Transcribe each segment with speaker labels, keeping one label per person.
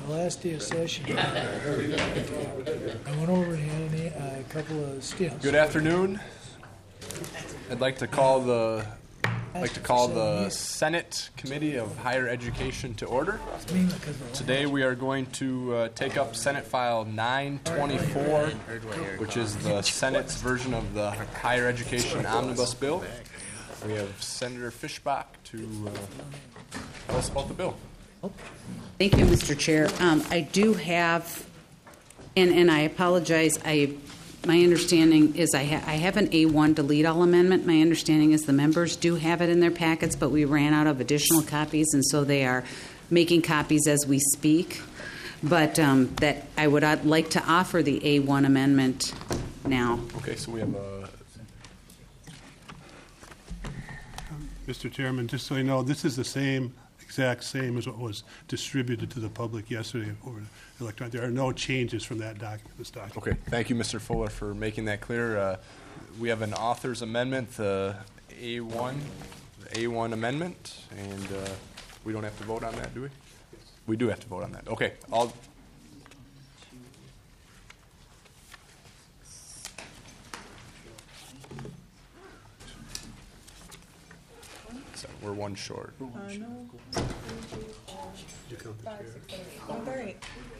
Speaker 1: last day of session. I went over and had a couple of stints.
Speaker 2: Good afternoon. I'd like to call the Senate Committee of Higher Education to order. Today we are going to take up Senate File 924, which is the Senate's version of the Higher Education Omnibus Bill. We have Senator Fischbach to tell us about the bill.
Speaker 3: Thank you, Mr. Chair. I do have, and I apologize, my understanding is I have an A1 delete all amendment. My understanding is the members do have it in their packets, but we ran out of additional copies, and so they are making copies as we speak. But that I would like to offer the A1 amendment now.
Speaker 2: Okay, so we have
Speaker 4: Mr. Chairman, just so you know, this is the exact same as what was distributed to the public yesterday over electronic. There are no changes from that this document.
Speaker 2: Okay, thank you, Mr. Fuller, for making that clear. We have an author's amendment, the A1 amendment, and we don't have to vote on that, do we? We do have to vote on that. Okay, So we're one short.
Speaker 5: No.
Speaker 4: You count the chair.
Speaker 5: 138.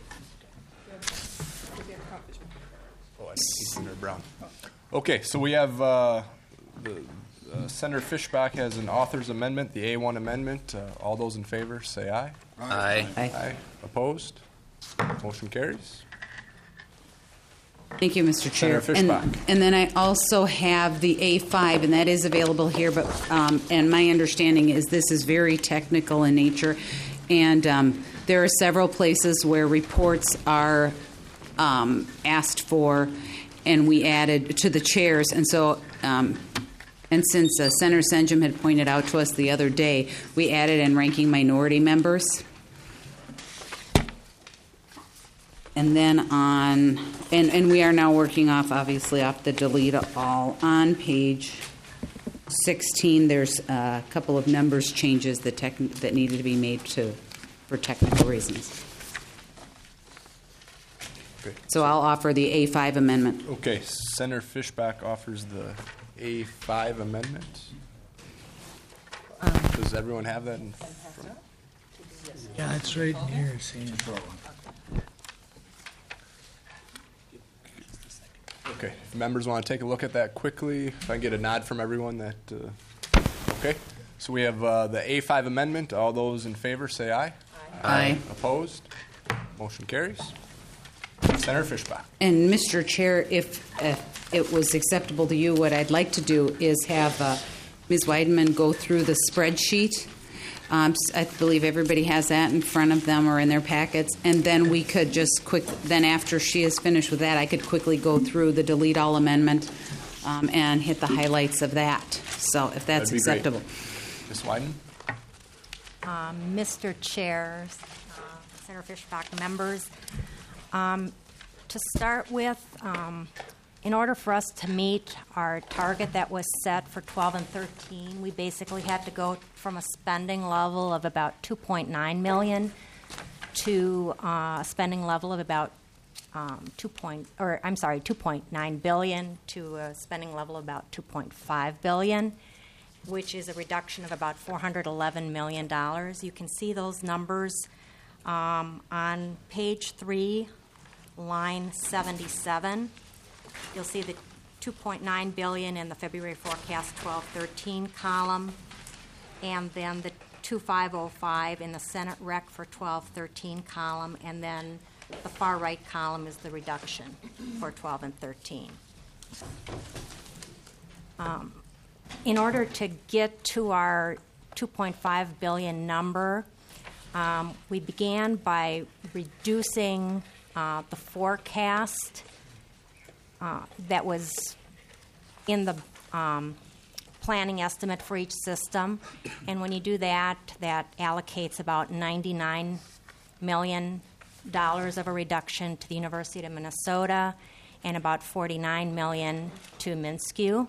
Speaker 2: Oh, I see Senator Brown. Okay, so we have Senator Fischbach has an author's amendment, the A1 amendment. All those in favor say aye.
Speaker 6: Aye.
Speaker 2: Aye. Opposed? Motion carries.
Speaker 3: Thank you, Mr. Chair.
Speaker 2: Senator Fischbach.
Speaker 3: And then I also have the A5, and that is available here. But and my understanding is this is very technical in nature, and there are several places where reports are asked for, and we added to the chairs. And so, and since Senator Senjum had pointed out to us the other day, we added in ranking minority members. And then and we are now working off the delete all. On page 16, there's a couple of numbers changes that needed to be made for technical reasons.
Speaker 2: Okay.
Speaker 3: So I'll offer the A5 amendment.
Speaker 2: Okay, Senator Fischbach offers the A5 amendment. Does everyone have that in front?
Speaker 1: Yeah, it's right in here, Sam.
Speaker 2: Okay, if members want to take a look at that quickly, if I can get a nod from everyone that, okay. So we have the A5 amendment. All those in favor say aye.
Speaker 3: Aye.
Speaker 2: Opposed? Motion carries. Senator Fischbach.
Speaker 3: And Mr. Chair, if it was acceptable to you, what I'd like to do is have Ms. Weideman go through the spreadsheet. I believe everybody has that in front of them or in their packets, and then we could just then after she is finished with that, I could quickly go through the delete all amendment and hit the highlights of that. So if that's acceptable.
Speaker 2: Ms. Wyden?
Speaker 7: Mr. Chair, Senator Fischbach, members, to start with, in order for us to meet our target that was set for 12 and 13, we basically had to go from a spending level of about $2.9 million to a spending level of about $2.9 billion to a spending level of about $2.5 billion, which is a reduction of about $411 million. You can see those numbers on page 3, line 77. You'll see the $2.9 billion in the February forecast 12-13 column, and then the 2.505 in the Senate rec for 12-13 column, and then the far right column is the reduction for 12 and 13. In order to get to our $2.5 billion number, we began by reducing the forecast that was in the planning estimate for each system. And when you do that, that allocates about $99 million of a reduction to the University of Minnesota and about $49 million to MnSCU.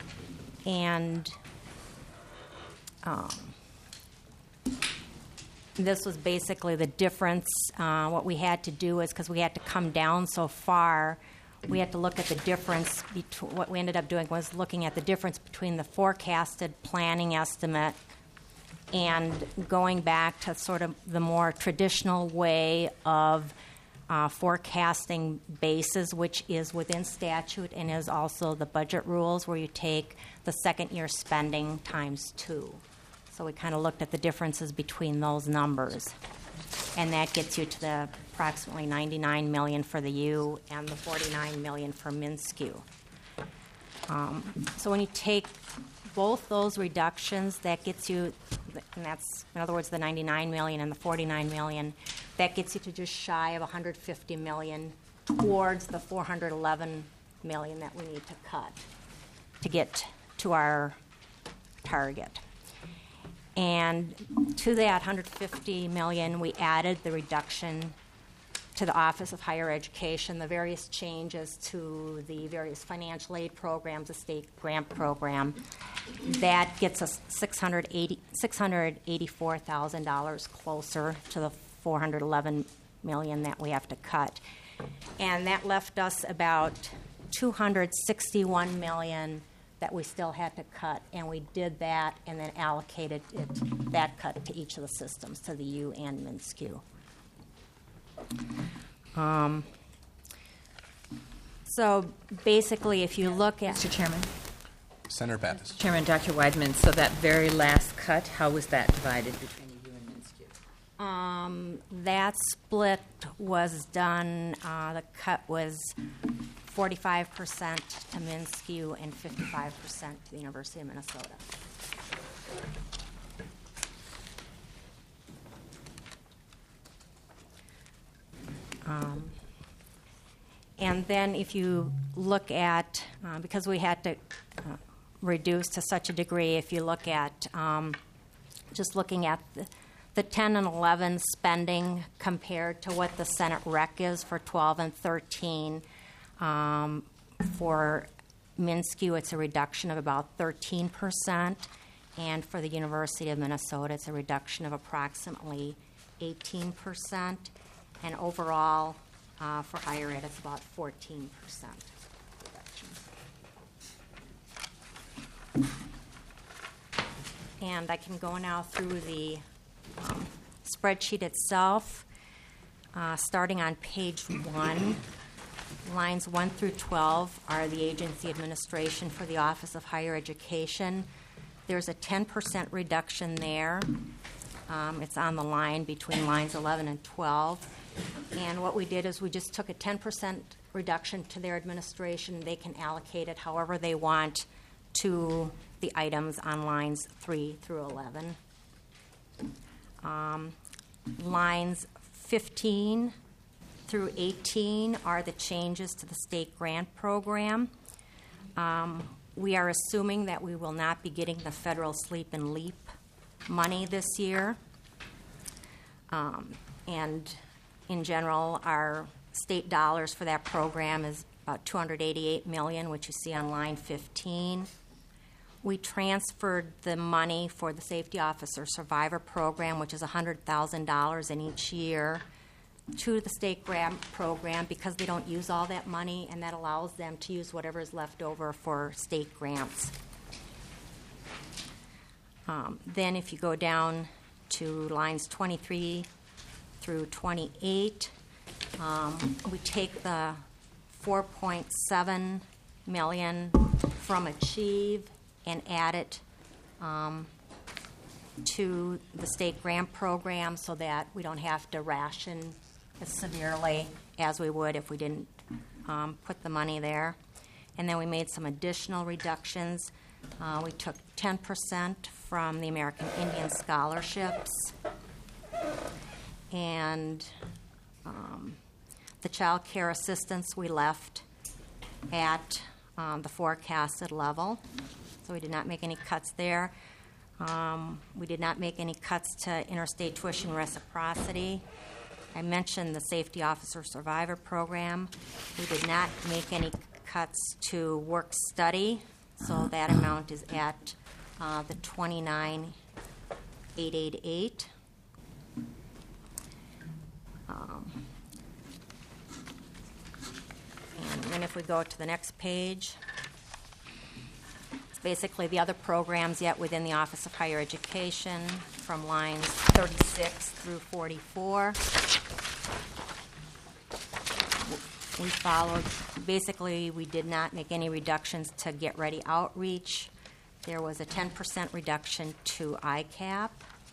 Speaker 7: And this was basically the difference. What we had to do is, because we had to come down so far, we had to look at the difference. What we ended up doing was looking at the difference between the forecasted planning estimate and going back to sort of the more traditional way of forecasting bases, which is within statute and is also the budget rules, where you take the second year spending times 2. So we kind of looked at the differences between those numbers. And that gets you to the approximately $99 million for the U and the $49 million for MnSCU. So when you take both those reductions, that gets you, and that's, in other words, the $99 million and the $49 million, that gets you to just shy of $150 million towards the $411 million that we need to cut to get to our target. And to that $150 million, we added the reduction to the Office of Higher Education, the various changes to the various financial aid programs, the state grant program. That gets us $684,000 closer to the $411 million that we have to cut. And that left us about $261 million that we still had to cut, and we did that and then allocated that cut to each of the systems, to the U and MnSCU. So basically, if you look at...
Speaker 5: Mr. Chairman.
Speaker 2: Senator Pappas.
Speaker 5: Chairman, Dr. Weidman, so that very last cut, how was that divided between the U and MnSCU?
Speaker 7: That split was done, the cut was 45% to MnSCU and 55% to the University of Minnesota. And then if you look at, because we had to reduce to such a degree, if you look at just looking at the 10 and 11 spending compared to what the Senate rec is for 12 and 13, for MnSCU it's a reduction of about 13%, and for the University of Minnesota it's a reduction of approximately 18%, and overall for higher ed it's about 14% reduction. And I can go now through the spreadsheet itself, starting on page 1. Lines 1 through 12 are the agency administration for the Office of Higher Education. There's a 10% reduction there. It's on the line between lines 11 and 12. And what we did is we just took a 10% reduction to their administration. They can allocate it however they want to the items on lines 3 through 11. Lines 15 through 18 are the changes to the state grant program. We are assuming that we will not be getting the federal Sleep and Leap money this year. And in general, our state dollars for that program is about $288 million, which you see on line 15. We transferred the money for the Safety Officer Survivor Program, which is $100,000 in each year, to the state grant program because they don't use all that money, and that allows them to use whatever is left over for state grants. Then if you go down to lines 23 through 28, we take the $4.7 million from Achieve and add it to the state grant program so that we don't have to ration as severely as we would if we didn't put the money there. And then we made some additional reductions. We took 10% from the American Indian scholarships, and the child care assistance we left at the forecasted level. So we did not make any cuts there. We did not make any cuts to interstate tuition reciprocity. I mentioned the Safety Officer Survivor Program. We did not make any cuts to work study, so that amount is at the $29,888. we go to the next page, it's basically the other programs yet within the Office of Higher Education from lines 36 through 44. We followed, basically, we did not make any reductions to Get Ready Outreach. There was a 10% reduction to ICAP.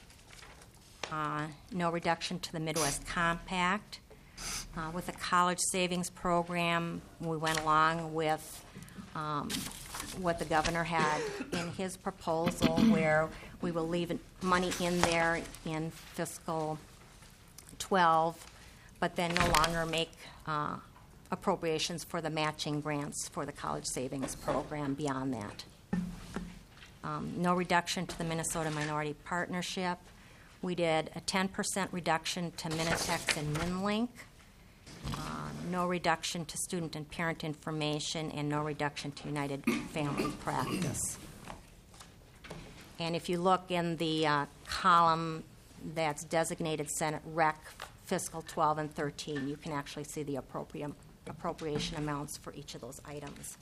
Speaker 7: No reduction to the Midwest Compact. With the College Savings Program, we went along with what the governor had in his proposal, where we will leave money in there in fiscal 12, but then no longer make appropriations for the matching grants for the College Savings Program beyond that. No reduction to the Minnesota Minority Partnership. We did a 10% reduction to Minitex and MinLink. No reduction to student and parent information, and no reduction to United Family Practice. And if you look in the column that's designated Senate Rec fiscal 12 and 13, you can actually see the appropriation amounts for each of those items.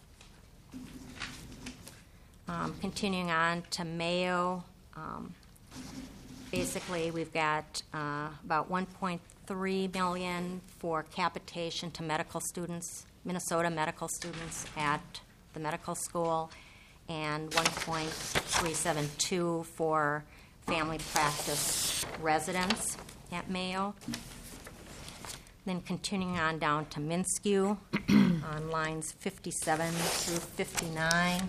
Speaker 7: Continuing on to Mayo, basically we've got about $1.3 million for capitation to medical students, Minnesota medical students at the medical school, and $1.372 for family practice residents at Mayo. Then continuing on down to MnSCU on lines 57 through 59.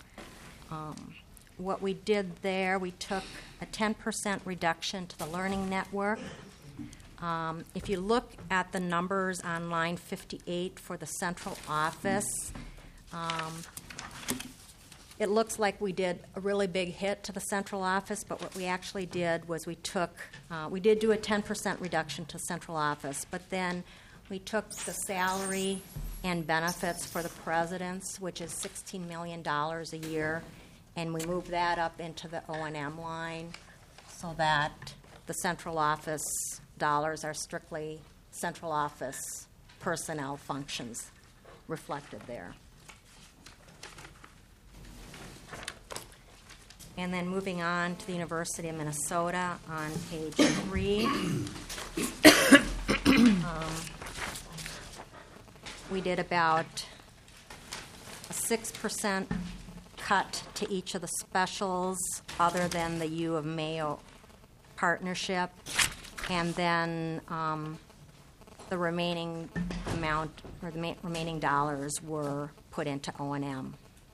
Speaker 7: What we did there, we took a 10% reduction to the Learning Network. If you look at the numbers on line 58 for the central office, it looks like we did a really big hit to the central office, but what we actually did was we did do a 10% reduction to central office, but then we took the salary and benefits for the presidents, which is $16 million a year, and we moved that up into the O&M line so that the central office dollars are strictly central office personnel functions reflected there. And then moving on to the University of Minnesota on page 3. We did about a 6% cut to each of the specials other than the U of Mayo partnership, and then the remaining amount or the remaining dollars were put into O&M.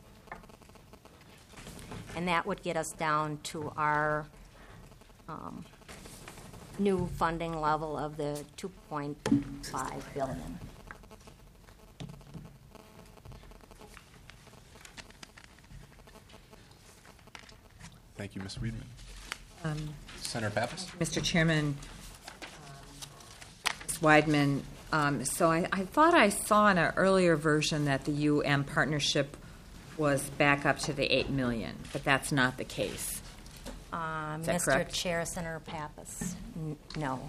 Speaker 7: And that would get us down to our new funding level of the $2.5 billion.
Speaker 2: Thank you, Ms. Weidman. Senator Pappas?
Speaker 5: Mr. Chairman, Ms. Weidman, so I thought I saw in an earlier version that the UM partnership was back up to the $8 million, but that's not the case. Is that
Speaker 7: Mr.
Speaker 5: correct?
Speaker 7: Chair, Senator Pappas, no.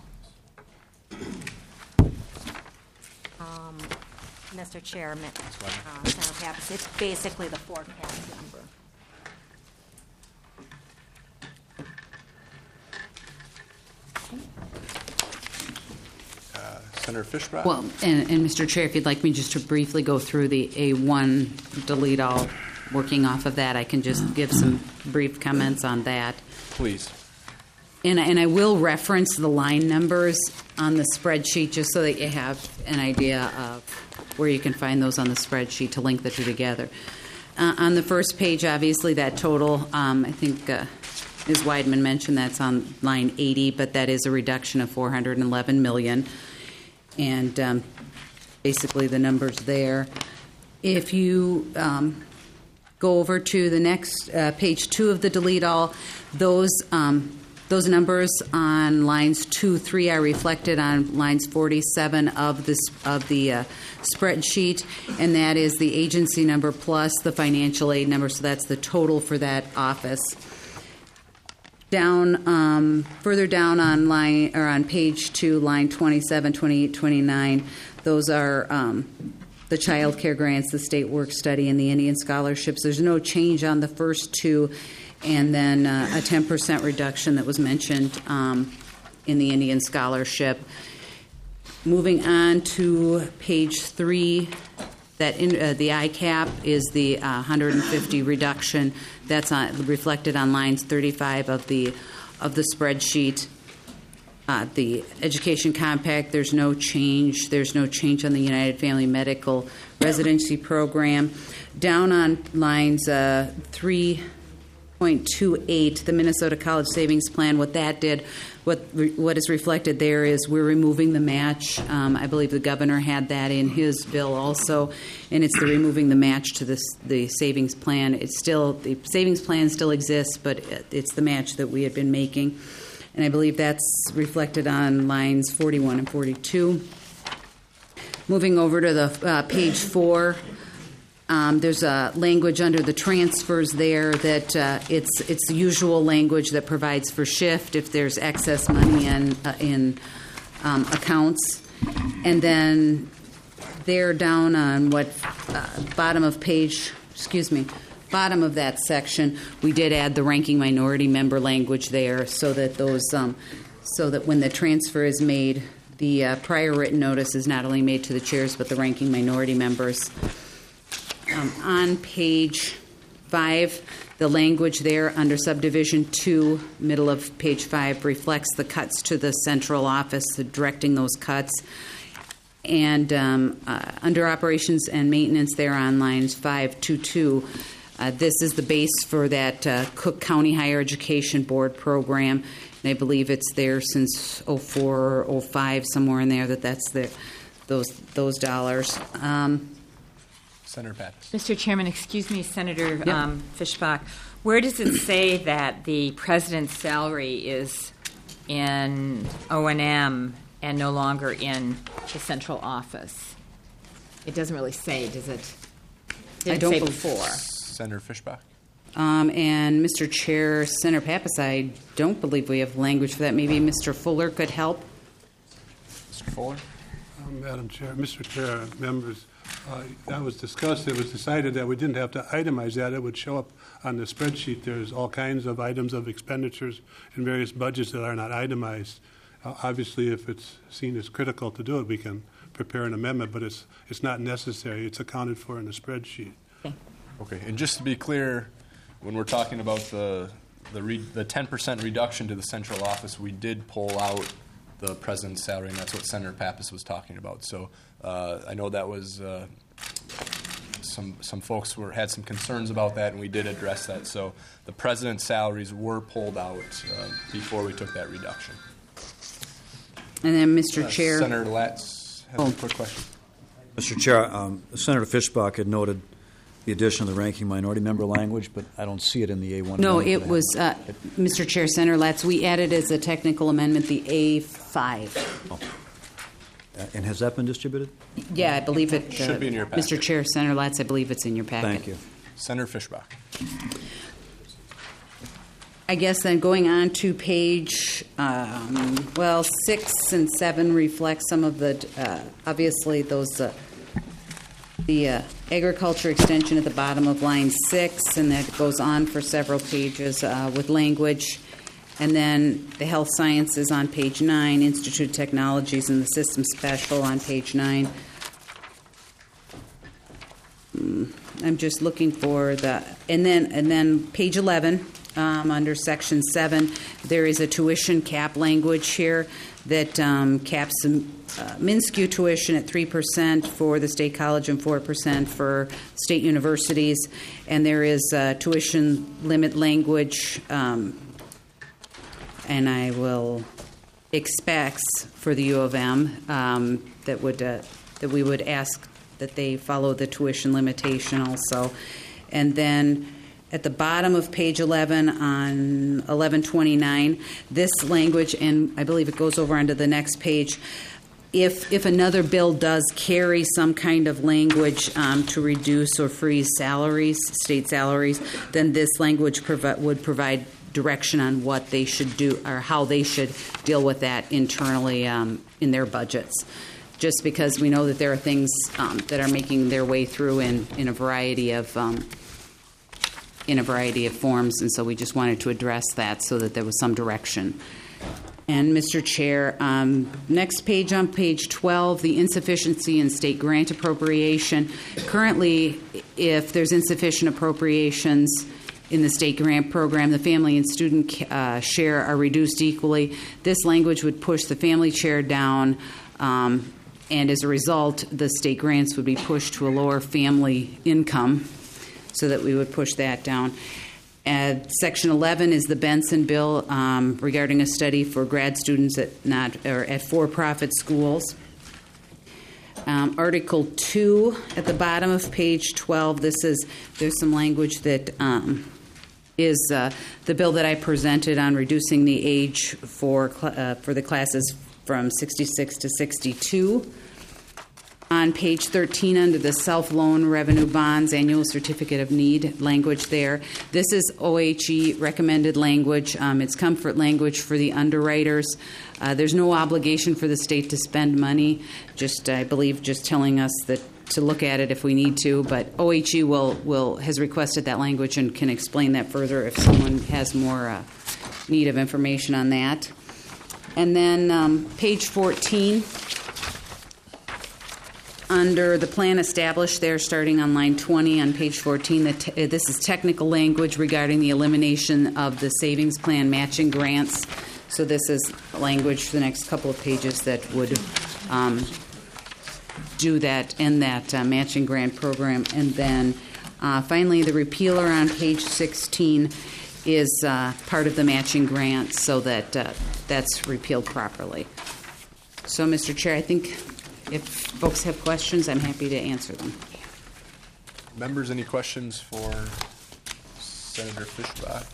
Speaker 7: Mr. Chair, Senator Pappas, it's basically the forecast number.
Speaker 2: Senator Fishbrock?
Speaker 3: Well, and Mr. Chair, if you'd like me just to briefly go through the A1 delete all, working off of that, I can just give some brief comments on that.
Speaker 2: Please.
Speaker 3: And I will reference the line numbers on the spreadsheet just so that you have an idea of where you can find those on the spreadsheet to link the two together. On the first page, obviously, that total, I think Ms. Weidman mentioned that's on line 80, but that is a reduction of $411 million. And basically the numbers there. If you go over to the next page 2 of the delete all, those numbers on lines 2, 3 are reflected on lines 47 of the spreadsheet, and that is the agency number plus the financial aid number. So that's the total for that office. Down further down on line or on page 2, line 27, 28, 29. Those are the child care grants, the state work study, and the Indian scholarships. There's no change on the first two, and then a 10% reduction that was mentioned in the Indian scholarship. Moving on to page 3, that the ICAP is the 150 reduction. That's reflected on lines 35 of the spreadsheet. The Education Compact, there's no change. There's no change on the United Family Medical Residency Program. Down on lines 3.28, the Minnesota College Savings Plan, what that did, what is reflected there is we're removing the match. I believe the governor had that in his bill also, and it's the removing the match to the savings plan. It's still, the savings plan still exists, but it's the match that we had been making. And I believe that's reflected on lines 41 and 42. Moving over to the page 4, there's a language under the transfers there that it's the usual language that provides for shift if there's excess money in accounts. And then there down on bottom of that section, we did add the ranking minority member language there so that so that when the transfer is made, the prior written notice is not only made to the chairs but the ranking minority members. On page 5, the language there under subdivision 2, middle of page 5, reflects the cuts to the central office, directing those cuts. And under operations and maintenance there on lines 522, this is the base for that Cook County Higher Education Board program. And I believe it's there since 04 or 05, somewhere in there, that's those dollars.
Speaker 2: Senator Pappas.
Speaker 5: Mr. Chairman, excuse me, Senator Fischbach, where does it say that the president's salary is in O&M and no longer in the central office? It doesn't really say, does it?
Speaker 3: I don't
Speaker 5: say
Speaker 3: believe-
Speaker 5: before.
Speaker 2: Senator Fischbach.
Speaker 3: And Mr. Chair, Senator Pappas, I don't believe we have language for that. Maybe Mr. Fuller could help.
Speaker 2: Mr. Fuller.
Speaker 4: Madam Chair, Mr. Chair, members, that was discussed. It was decided that we didn't have to itemize that. It would show up on the spreadsheet. There's all kinds of items of expenditures in various budgets that are not itemized. Obviously, if it's seen as critical to do it, we can prepare an amendment, but it's not necessary. It's accounted for in the spreadsheet.
Speaker 2: Okay, and just to be clear, when we're talking about the 10% reduction to the central office, we did pull out the president's salary, and that's what Senator Pappas was talking about. So I know that was some folks had some concerns about that, and we did address that. So the president's salaries were pulled out before we took that reduction.
Speaker 3: And then, Mr. Chair.
Speaker 2: Senator Latz has a quick question.
Speaker 6: Mr. Chair, Senator Fischbach had noted the addition of the ranking minority member language, but I don't see it in the A1.
Speaker 3: No, it was, Mr. Chair, Senator Latz, we added as a technical amendment the A5.
Speaker 6: Oh. And has that been distributed?
Speaker 3: Yeah, I believe it
Speaker 2: should be in your packet.
Speaker 3: Mr. Chair, Senator Latz, I believe it's in your packet.
Speaker 6: Thank you.
Speaker 2: Senator Fischbach.
Speaker 3: I guess then going on to page, 6 and 7 reflect some of the, obviously those, the agriculture extension at the bottom of line 6, and that goes on for several pages with language. And then the health sciences on page 9, Institute of Technologies and the system special on page 9. I'm just looking for the, and then page 11, under section 7, there is a tuition cap language here that caps MnSCU tuition at 3% for the state college and 4% for state universities, and there is tuition limit language, and I will expect for the U of M that we would ask that they follow the tuition limitation also. And then at the bottom of page 11 on 1129, this language, and I believe it goes over onto the next page, if another bill does carry some kind of language to reduce or freeze salaries, state salaries, then this language would provide direction on what they should do or how they should deal with that internally in their budgets. just because we know that there are things that are making their way through in a variety of forms, and so we just wanted to address that so that there was some direction. And Mr. Chair, next page on page 12, the insufficiency in state grant appropriation. Currently, if there's insufficient appropriations in the state grant program, the family and student share are reduced equally. This language would push the family share down, and as a result, the state grants would be pushed to a lower family income, so that we would push that down. Section 11 is the Benson bill regarding a study for grad students at for-profit schools. Article 2 at the bottom of page 12. There's some language that is the bill that I presented on reducing the age for the classes from 66 to 62. On page 13, under the self-loan revenue bonds, annual certificate of need language there. This is OHE recommended language. It's comfort language for the underwriters. There's no obligation for the state to spend money, I believe, just telling us that to look at it if we need to. But OHE has requested that language and can explain that further if someone has more need of information on that. And then page 14, under the plan established there, starting on line 20 on page 14, this is technical language regarding the elimination of the savings plan matching grants. So this is language for the next couple of pages that would do that, end that matching grant program. And then finally, the repealer on page 16 is part of the matching grant, so that that's repealed properly. So, Mr. Chair, I think if folks have questions, I'm happy to answer them.
Speaker 2: Members, any questions for Senator Fischbach?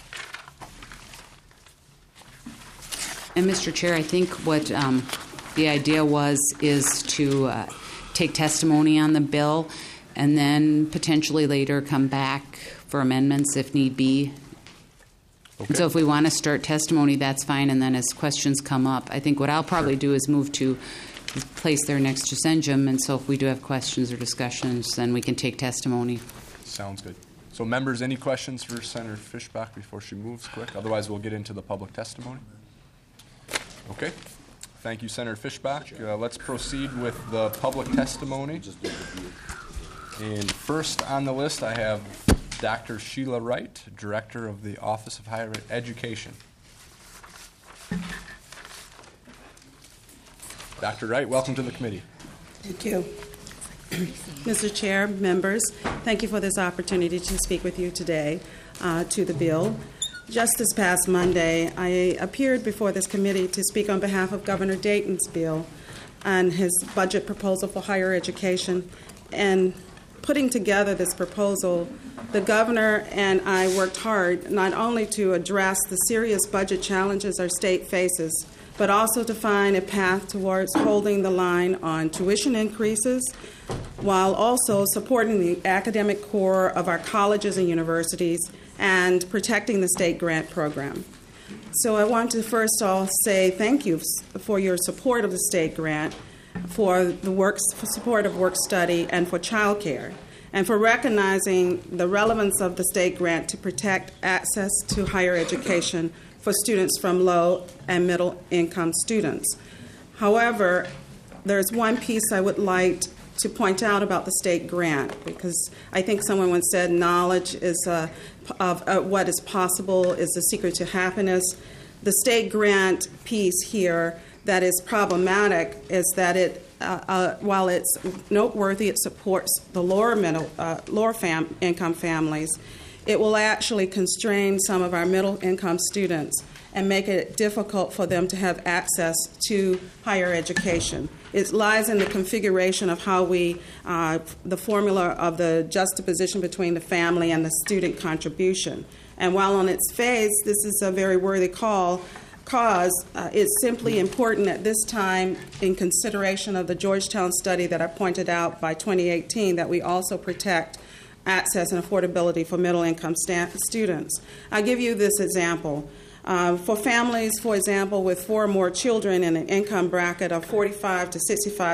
Speaker 3: And Mr. Chair, I think what the idea is to take testimony on the bill and then potentially later come back for amendments if need be. Okay. So if we want to start testimony, that's fine, and then as questions come up, I think what I'll probably do is move to place there next to Senjum, and so if we do have questions or discussions, then we can take testimony.
Speaker 2: Sounds good. So members, any questions for Senator Fischbach before she moves quick? Otherwise, we'll get into the public testimony. Okay. Thank you, Senator Fischbach. Let's proceed with the public testimony. And first on the list, I have Dr. Sheila Wright, Director of the Office of Higher Education. Dr. Wright, welcome to the committee.
Speaker 8: Thank you. Mr. Chair, members, thank you for this opportunity to speak with you today to the bill. Just this past Monday, I appeared before this committee to speak on behalf of Governor Dayton's bill and his budget proposal for higher education. And putting together this proposal, the governor and I worked hard not only to address the serious budget challenges our state faces, but also to find a path towards holding the line on tuition increases while also supporting the academic core of our colleges and universities and protecting the state grant program. So I want to first all say thank you for your support of the state grant, for support of work study, and for child care, and for recognizing the relevance of the state grant to protect access to higher education for students from low and middle income students. However, there's one piece I would like to point out about the state grant, because I think someone once said knowledge is of what is possible is the secret to happiness. The state grant piece here that is problematic is that it, while it's noteworthy, it supports the lower income families, it will actually constrain some of our middle income students and make it difficult for them to have access to higher education. It lies in the configuration of how we, the formula of the juxtaposition between the family and the student contribution. And while on its face, this is a very worthy cause, it's simply important at this time, in consideration of the Georgetown study that I pointed out by 2018, that we also protect access and affordability for middle-income students. I'll give you this example. For families, for example, with 4 or more children in an income bracket of $45,000 to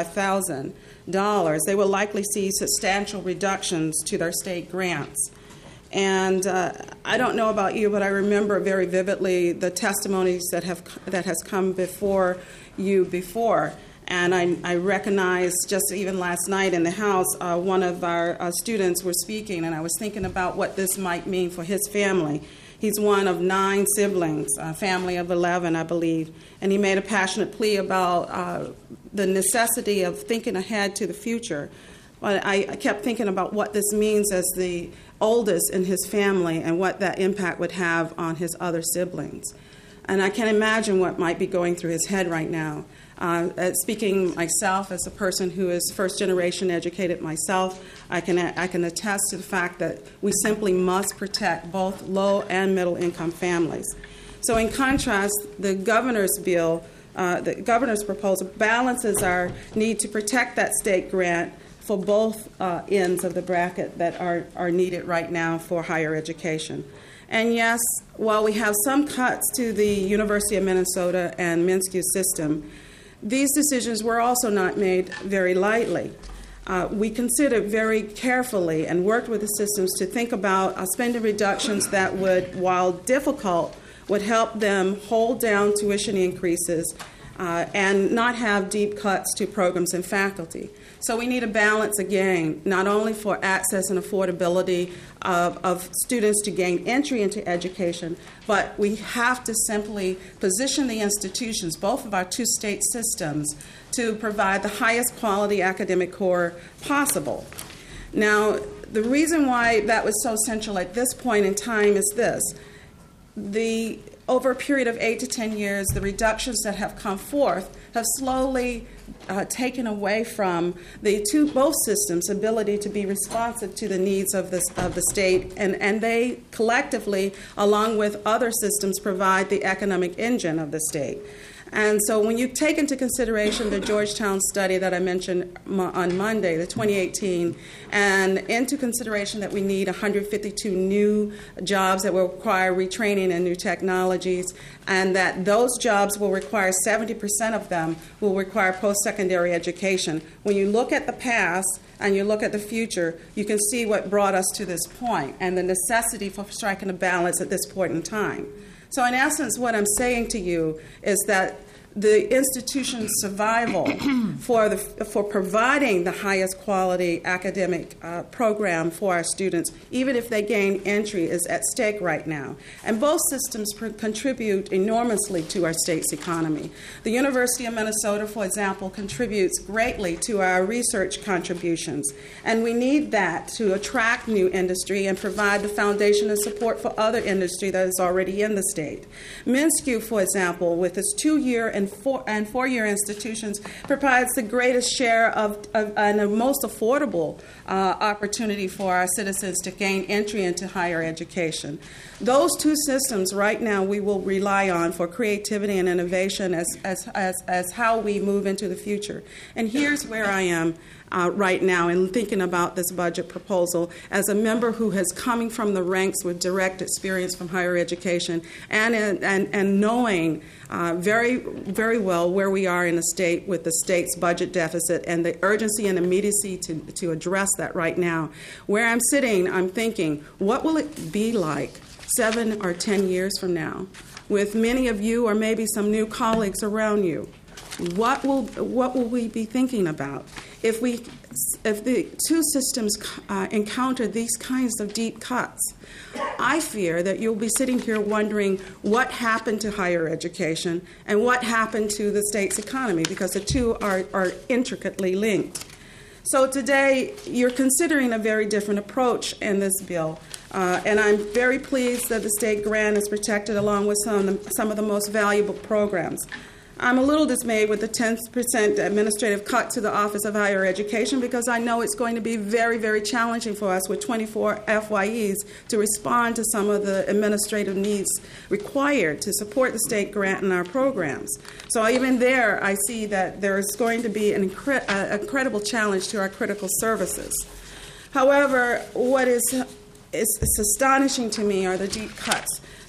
Speaker 8: $65,000, they will likely see substantial reductions to their state grants. And I don't know about you, but I remember very vividly the testimonies that has come before you before. And I recognize just even last night in the House, one of our students were speaking, and I was thinking about what this might mean for his family. He's one of 9 siblings, a family of 11, I believe, and he made a passionate plea about the necessity of thinking ahead to the future. But I kept thinking about what this means as the oldest in his family and what that impact would have on his other siblings. And I can imagine what might be going through his head right now. Speaking myself as a person who is first-generation educated myself, I can attest to the fact that we simply must protect both low and middle-income families. So in contrast, the governor's bill, the governor's proposal balances our need to protect that state grant for both ends of the bracket that are needed right now for higher education. And yes, while we have some cuts to the University of Minnesota and MnSCU system, these decisions were also not made very lightly. We considered very carefully and worked with the systems to think about spending reductions that would, while difficult, would help them hold down tuition increases and not have deep cuts to programs and faculty. So we need a balance again, not only for access and affordability of students to gain entry into education, but we have to simply position the institutions, both of our 2 state systems, to provide the highest quality academic core possible. Now, the reason why that was so central at this point in time is this. Over a period of 8 to 10 years, the reductions that have come forth have slowly taken away from both systems' ability to be responsive to the needs of the state, and they collectively, along with other systems, provide the economic engine of the state. And so when you take into consideration the Georgetown study that I mentioned on Monday, the 2018, and into consideration that we need 152 new jobs that will require retraining and new technologies, and that those jobs will require 70% of them will require post-secondary education. When you look at the past and you look at the future, you can see what brought us to this point and the necessity for striking a balance at this point in time. So in essence, what I'm saying to you is that the institution's survival for providing the highest quality academic program for our students, even if they gain entry, is at stake right now. And both systems contribute enormously to our state's economy. The University of Minnesota, for example, contributes greatly to our research contributions, and we need that to attract new industry and provide the foundation and support for other industry that is already in the state. MnSCU, for example, with its 2-year and 4-year institutions, provides the greatest share and the most affordable opportunity for our citizens to gain entry into higher education. Those 2 systems right now we will rely on for creativity and innovation as how we move into the future. And here's where I am right now in thinking about this budget proposal as a member who has coming from the ranks with direct experience from higher education and knowing very, very well where we are in the state with the state's budget deficit and the urgency and immediacy to address that right now. Where I'm sitting, I'm thinking, what will it be like 7 or 10 years from now with many of you or maybe some new colleagues around you? What will we be thinking about? If the 2 systems encounter these kinds of deep cuts, I fear that you'll be sitting here wondering what happened to higher education and what happened to the state's economy, because the 2 are intricately linked. So today, you're considering a very different approach in this bill. And I'm very pleased that the state grant is protected along with some of the most valuable programs. I'm a little dismayed with the 10% administrative cut to the Office of Higher Education because I know it's going to be very, very challenging for us with 24 FYEs to respond to some of the administrative needs required to support the state grant and our programs. So even there, I see that there's going to be an incredible challenge to our critical services. However, what is astonishing to me are the deep cuts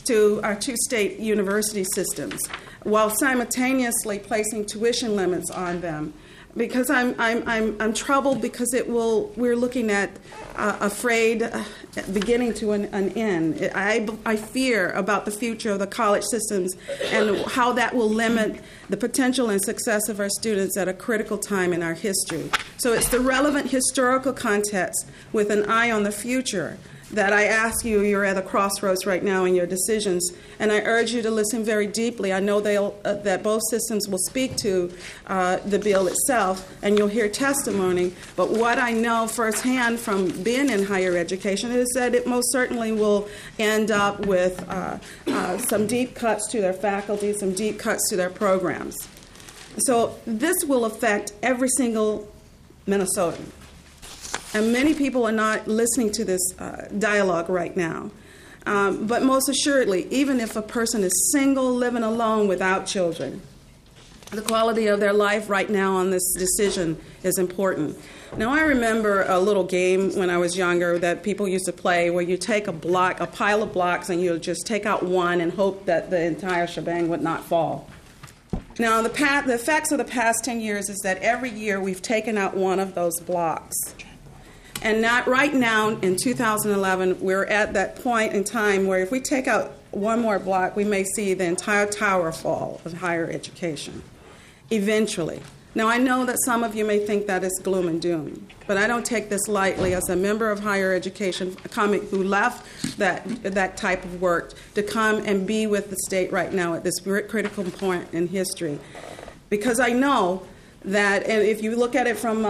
Speaker 8: to our two state university systems, while simultaneously placing tuition limits on them. Because I'm troubled because we're looking at a frayed beginning to an end. I fear about the future of the college systems and how that will limit the potential and success of our students at a critical time in our history. So it's the relevant historical context with an eye on the future that I ask you. You're at a crossroads right now in your decisions, and I urge you to listen very deeply. I know that both systems will speak to the bill itself, and you'll hear testimony, but what I know firsthand from being in higher education is that it most certainly will end up with some deep cuts to their faculty, some deep cuts to their programs. So this will affect every single Minnesotan. And many people are not listening to this dialogue right now. But most assuredly, even if a person is single, living alone without children, the quality of their life right now on this decision is important. Now, I remember a little game when I was younger that people used to play where you take a pile of blocks, and you just take out one and hope that the entire shebang would not fall. Now, the effects of the past 10 years is that every year we've taken out one of those blocks. And not right now, in 2011, we're at that point in time where if we take out one more block, we may see the entire tower fall of higher education, eventually. Now, I know that some of you may think that is gloom and doom, but I don't take this lightly as a member of higher education who left that type of work to come and be with the state right now at this critical point in history. Because I know that, and if you look at it from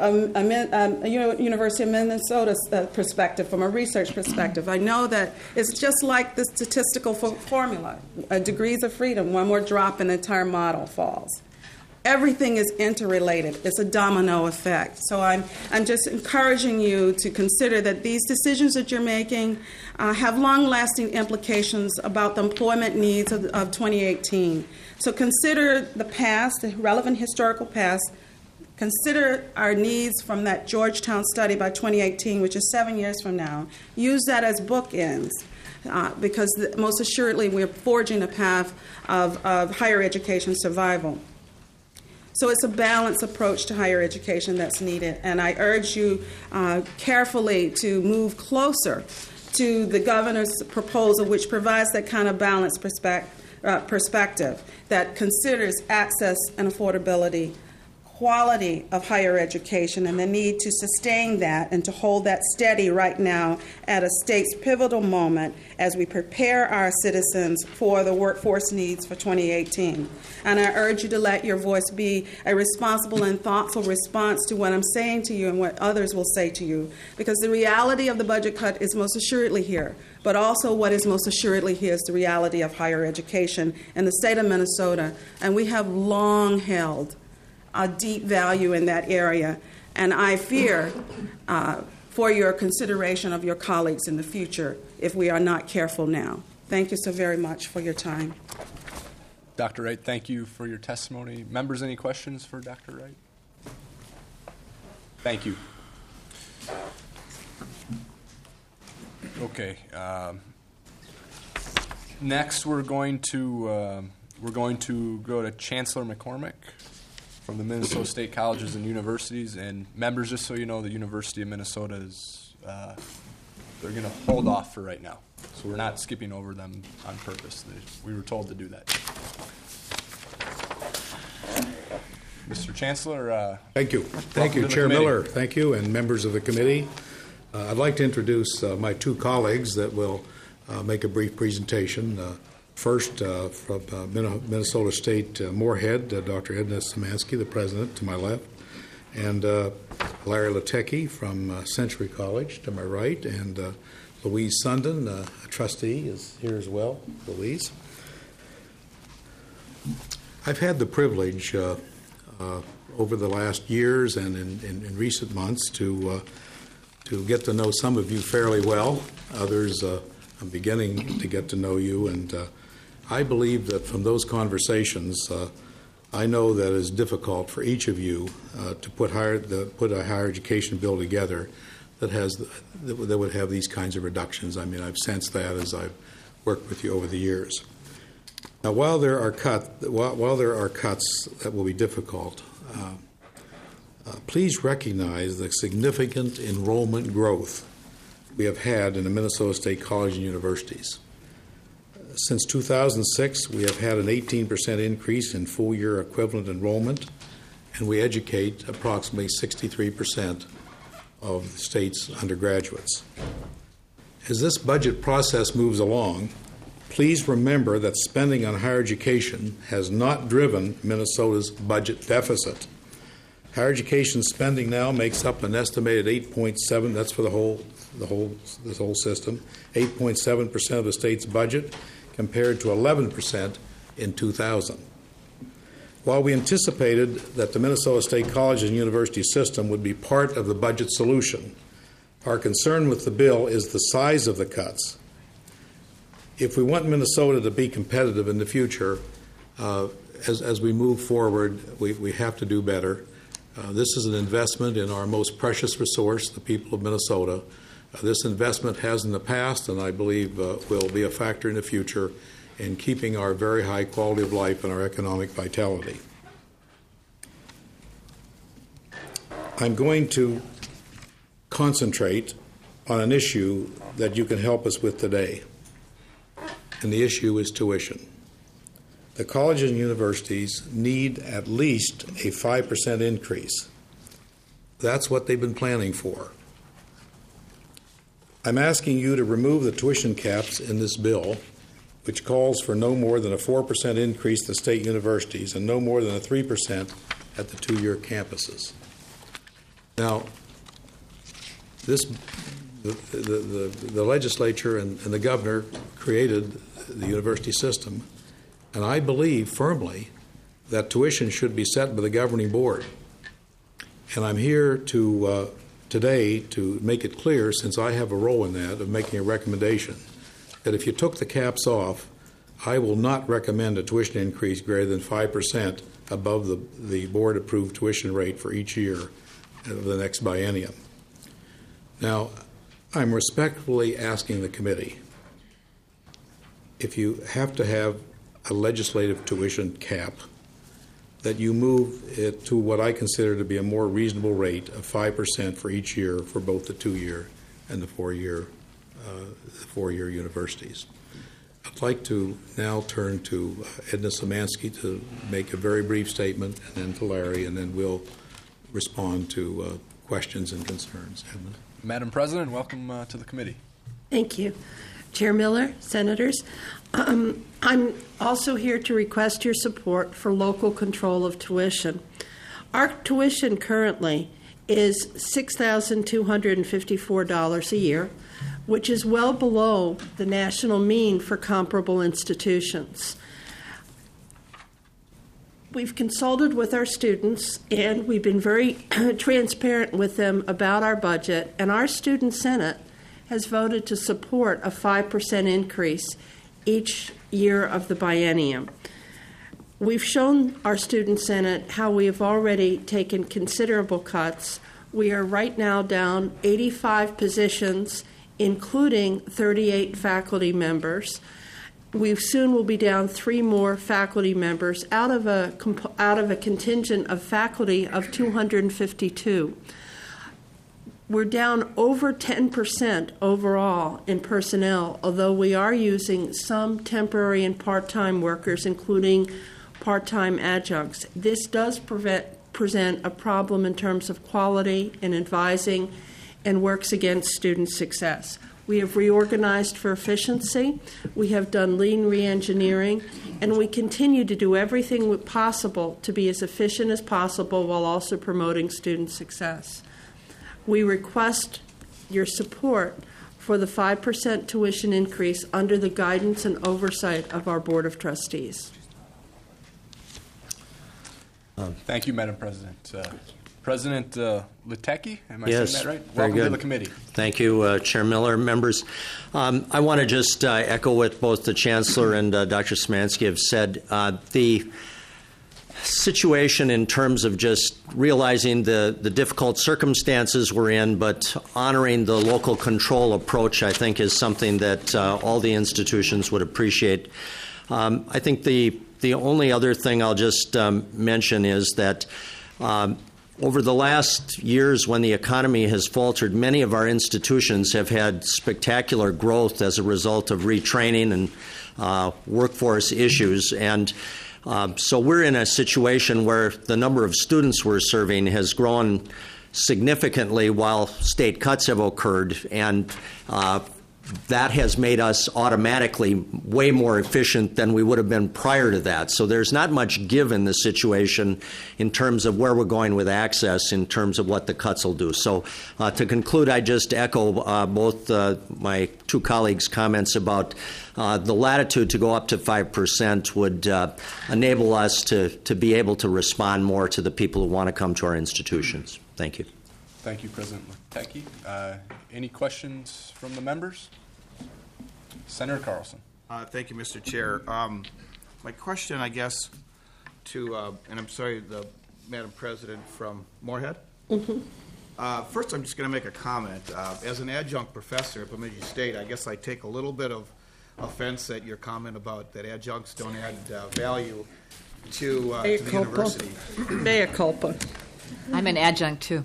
Speaker 8: a University of Minnesota perspective, from a research perspective, I know that it's just like the statistical formula, degrees of freedom, one more drop and the entire model falls. Everything is interrelated. It's a domino effect. So I'm just encouraging you to consider that these decisions that you're making have long-lasting implications about the employment needs of 2018. So consider the past, the relevant historical past. Consider our needs from that Georgetown study by 2018, which is 7 years from now. Use that as bookends. Because most assuredly we're forging a path of higher education survival. So it's a balanced approach to higher education that's needed, and I urge you carefully to move closer to the governor's proposal, which provides that kind of balanced perspective that considers access and affordability, quality of higher education, and the need to sustain that and to hold that steady right now at a state's pivotal moment as we prepare our citizens for the workforce needs for 2018. And I urge you to let your voice be a responsible and thoughtful response to what I'm saying to you and what others will say to you, because the reality of the budget cut is most assuredly here, but also what is most assuredly here is the reality of higher education in the state of Minnesota, and we have long held a deep value in that area, and I fear for your consideration of your colleagues in the future if we are not careful now. Thank you so very much for your time.
Speaker 2: Dr. Wright, thank you for your testimony. Members, any questions for Dr. Wright? Thank you. Okay. Next, we're going to go to Chancellor McCormick from the Minnesota State Colleges and Universities. And members, just so you know, the University of Minnesota is they're going to hold off for right now. So we're not skipping over them on purpose. We were told to do that. Mr. Chancellor.
Speaker 9: Thank you. Thank you, Chair Miller. Thank you, and members of the committee. I'd like to introduce my two colleagues that will make a brief presentation. First, from Minnesota State Moorhead, Dr. Edna Szymanski, the president, to my left, and Larry Latecki from Century College, to my right, and Louise Sundin, a trustee, is here as well. Louise. I've had the privilege over the last years and in recent months to get to know some of you fairly well. Others, I'm beginning to get to know you, and I believe that from those conversations, I know that it's difficult for each of you to put a higher education bill together that would have these kinds of reductions. I mean, I've sensed that as I've worked with you over the years. Now, while there are cuts that will be difficult, please recognize the significant enrollment growth we have had in the Minnesota State College and universities. Since 2006, we have had an 18% increase in full-year equivalent enrollment, and we educate approximately 63% of the state's undergraduates. As this budget process moves along, please remember that spending on higher education has not driven Minnesota's budget deficit. Higher education spending now makes up an estimated 8.7%, that's for this whole system, 8.7% of the state's budget, compared to 11% in 2000. While we anticipated that the Minnesota State College and University system would be part of the budget solution, our concern with the bill is the size of the cuts. If we want Minnesota to be competitive in the future, as we move forward, we have to do better. This is an investment in our most precious resource, the people of Minnesota. This investment has in the past, and I believe will be a factor in the future in keeping our very high quality of life and our economic vitality. I'm going to concentrate on an issue that you can help us with today, and the issue is tuition. The colleges and universities need at least a 5% increase. That's what they've been planning for. I'm asking you to remove the tuition caps in this bill, which calls for no more than a 4% increase to state universities and no more than a 3% at the two-year campuses. Now, the legislature and the governor created the university system, and I believe firmly that tuition should be set by the governing board. And I'm here to today to make it clear, since I have a role in that, of making a recommendation, that if you took the caps off, I will not recommend a tuition increase greater than 5% above the board-approved tuition rate for each year of the next biennium. Now, I'm respectfully asking the committee, if you have to have a legislative tuition cap, that you move it to what I consider to be a more reasonable rate of 5% for each year for both the 2-year and the 4-year universities. I'd like to now turn to Edna Szymanski to make a very brief statement, and then to Larry, and then we'll respond to questions and concerns. Edna.
Speaker 2: Madam President, welcome to the committee.
Speaker 10: Thank you. Chair Miller, Senators, I'm also here to request your support for local control of tuition. Our tuition currently is $6,254 a year, which is well below the national mean for comparable institutions. We've consulted with our students, and we've been very transparent with them about our budget, and our Student Senate has voted to support a 5% increase each year of the biennium. We've shown our Student Senate how we have already taken considerable cuts. We are right now down 85 positions, including 38 faculty members. We soon will be down 3 more faculty members out of a contingent of faculty of 252. We're down over 10% overall in personnel, although we are using some temporary and part-time workers, including part-time adjuncts. This does present a problem in terms of quality and advising and works against student success. We have reorganized for efficiency. We have done lean re-engineering, and we continue to do everything possible to be as efficient as possible while also promoting student success. We request your support for the 5% tuition increase under the guidance and oversight of our Board of Trustees.
Speaker 2: Thank you, Madam President. President Litecki, am I
Speaker 11: yes,
Speaker 2: saying that right?
Speaker 11: Very
Speaker 2: Welcome
Speaker 11: good.
Speaker 2: to the committee.
Speaker 11: Thank you, Chair Miller, members. I want to just echo what both the Chancellor and Dr. Szymanski have said. situation in terms of just realizing the difficult circumstances we're in, but honoring the local control approach, I think, is something that all the institutions would appreciate. I think the only other thing I'll just mention is that over the last years, when the economy has faltered, many of our institutions have had spectacular growth as a result of retraining and workforce issues. And so we're in a situation where the number of students we're serving has grown significantly while state cuts have occurred, and that has made us automatically way more efficient than we would have been prior to that. So there's not much give in the situation in terms of where we're going with access, in terms of what the cuts will do. So to conclude, I just echo both my two colleagues' comments about the latitude to go up to 5% would enable us to be able to respond more to the people who want to come to our institutions. Thank you.
Speaker 2: Thank you, President Latecki. Any questions from the members? Senator Carlson.
Speaker 12: Thank you, Mr. Chair. My question, I guess, to, and I'm sorry, the Madam President from Moorhead. Mm-hmm. First, I'm just going to make a comment. As an adjunct professor at Bemidji State, I guess I take a little bit of offense at your comment about that adjuncts don't add value to the university.
Speaker 10: Mea culpa.
Speaker 5: I'm an adjunct, too.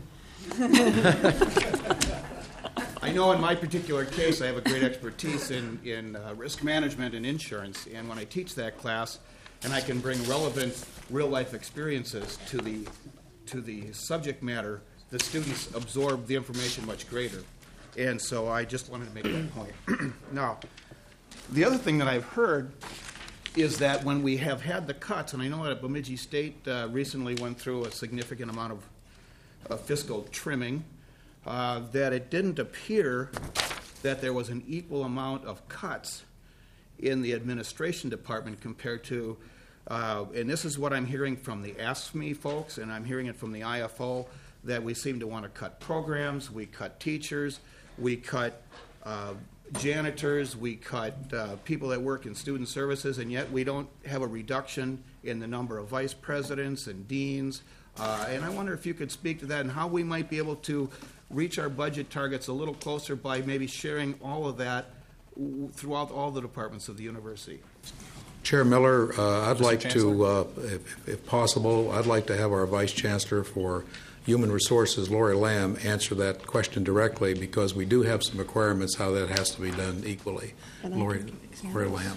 Speaker 12: I know in my particular case I have a great expertise in risk management and insurance, and when I teach that class and I can bring relevant real-life experiences to the subject matter, the students absorb the information much greater. And so I just wanted to make that point. Now, the other thing that I've heard is that when we have had the cuts, and I know that Bemidji State recently went through a significant amount of fiscal trimming, that it didn't appear that there was an equal amount of cuts in the administration department compared to, and this is what I'm hearing from the AFSCME folks, and I'm hearing it from the IFO, that we seem to want to cut programs, we cut teachers, we cut janitors, we cut people that work in student services, and yet we don't have a reduction in the number of vice presidents and deans. And I wonder if you could speak to that and how we might be able to reach our budget targets a little closer by maybe sharing all of that throughout all the departments of the university.
Speaker 9: Chair Miller, I'd
Speaker 2: Mr.
Speaker 9: like
Speaker 2: Chancellor?
Speaker 9: to, if possible, I'd like to have our Vice Chancellor for Human Resources, Lori Lamb, answer that question directly, because we do have some requirements how that has to be done equally. Lori Lamb.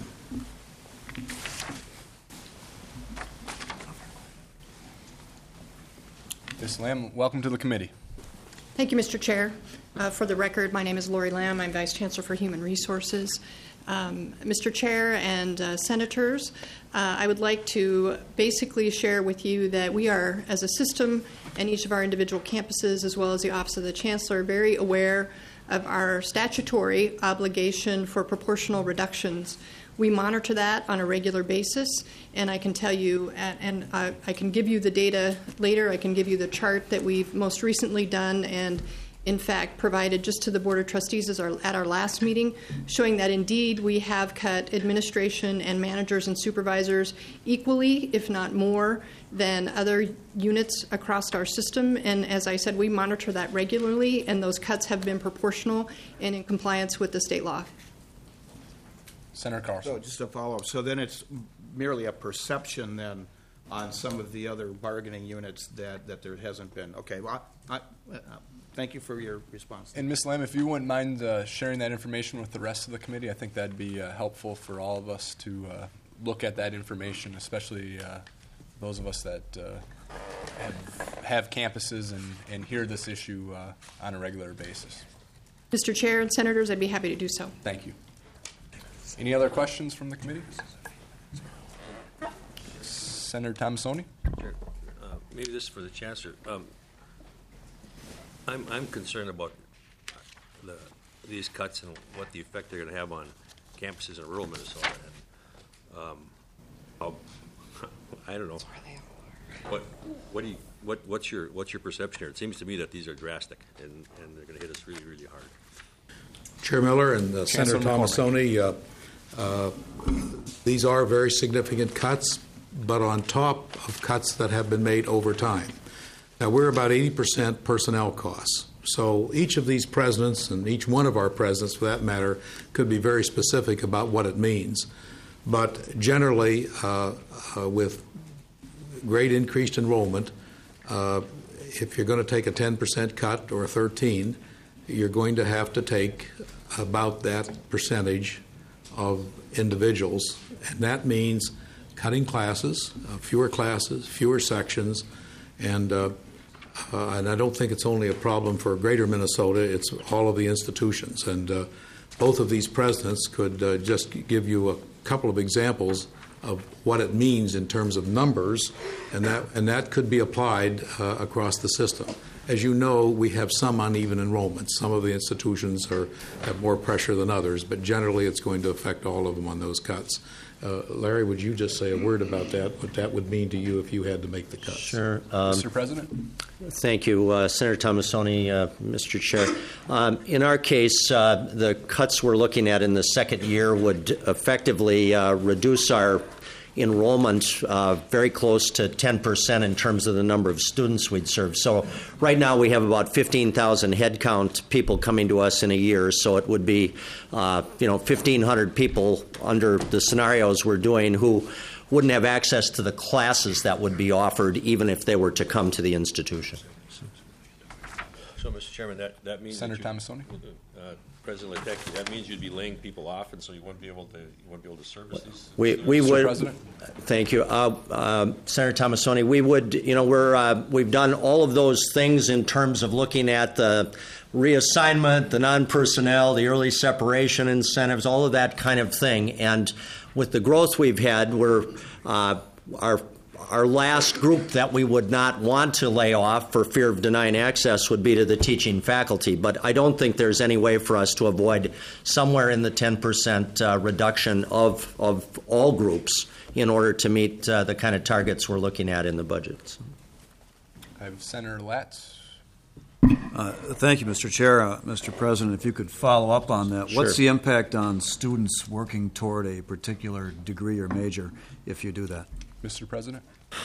Speaker 2: Ms. Lamb, welcome to the committee.
Speaker 13: Thank you, Mr. Chair. For the record, my name is Lori Lamb. I'm Vice Chancellor for Human Resources. Mr. Chair and Senators, I would like to basically share with you that we are, as a system, and each of our individual campuses, as well as the Office of the Chancellor, very aware of our statutory obligation for proportional reductions. We monitor that on a regular basis, and I can tell you, and I can give you the data later, I can give you the chart that we've most recently done and in fact provided just to the Board of Trustees at our last meeting, showing that indeed we have cut administration and managers and supervisors equally, if not more, than other units across our system. And as I said, we monitor that regularly, and those cuts have been proportional and in compliance with the state law.
Speaker 2: Senator Carlson.
Speaker 12: So just a follow-up. So then it's merely a perception then on some of the other bargaining units that there hasn't been. Okay. Well, thank you for your response.
Speaker 2: And Ms. Lamb, if you wouldn't mind sharing that information with the rest of the committee, I think that'd be helpful for all of us to look at that information, especially those of us that have campuses and hear this issue on a regular basis.
Speaker 13: Mr. Chair and Senators, I'd be happy to do so.
Speaker 2: Thank you. Any other questions from the committee? Senator Tomassoni?
Speaker 14: Sure. Maybe this is for the Chancellor. I'm concerned about these cuts and what the effect they're going to have on campuses in rural Minnesota. I don't know. What's your perception here? It seems to me that these are drastic and they're going to hit us really, really hard.
Speaker 9: Chair Miller and Senator Tomassoni, these are very significant cuts, but on top of cuts that have been made over time. Now, we're about 80% personnel costs. So each of these presidents, and each one of our presidents for that matter, could be very specific about what it means. But generally, with great increased enrollment, if you're going to take a 10% cut or a 13%, you're going to have to take about that percentage of individuals. And that means cutting classes, fewer sections, and I don't think it's only a problem for greater Minnesota, it's all of the institutions. And both of these presidents could just give you a couple of examples of what it means in terms of numbers, and that could be applied across the system. As you know, we have some uneven enrollment. Some of the institutions have more pressure than others, but generally it's going to affect all of them on those cuts. Larry, would you just say a word about that, what that would mean to you if you had to make the cuts?
Speaker 11: Sure.
Speaker 2: Mr. President?
Speaker 11: Thank you, Senator Tomassoni, Mr. Chair. In our case, the cuts we're looking at in the second year would effectively reduce our enrollment very close to 10% in terms of the number of students we'd serve. So right now we have about 15,000 headcount people coming to us in a year. So it would be 1,500 people under the scenarios we're doing who wouldn't have access to the classes that would be offered even if they were to come to the institution.
Speaker 14: So, Mr. Chairman, that means
Speaker 2: Senator Tomassoni?
Speaker 14: President Latecki, that means you'd be laying people off, and so you wouldn't be able to service these.
Speaker 11: We would. President? Thank you, Senator Tomassoni. We would. We've done all of those things in terms of looking at the reassignment, the non-personnel, the early separation incentives, all of that kind of thing. And with the growth we've had, our last group that we would not want to lay off for fear of denying access would be to the teaching faculty. But I don't think there's any way for us to avoid somewhere in the 10% reduction of all groups in order to meet the kind of targets we're looking at in the budget. So.
Speaker 2: I have Senator Latz.
Speaker 6: Thank you, Mr. Chair. Mr. President, if you could follow up on that.
Speaker 11: Sure.
Speaker 6: What's the impact on students working toward a particular degree or major if you do that?
Speaker 2: Mr. President?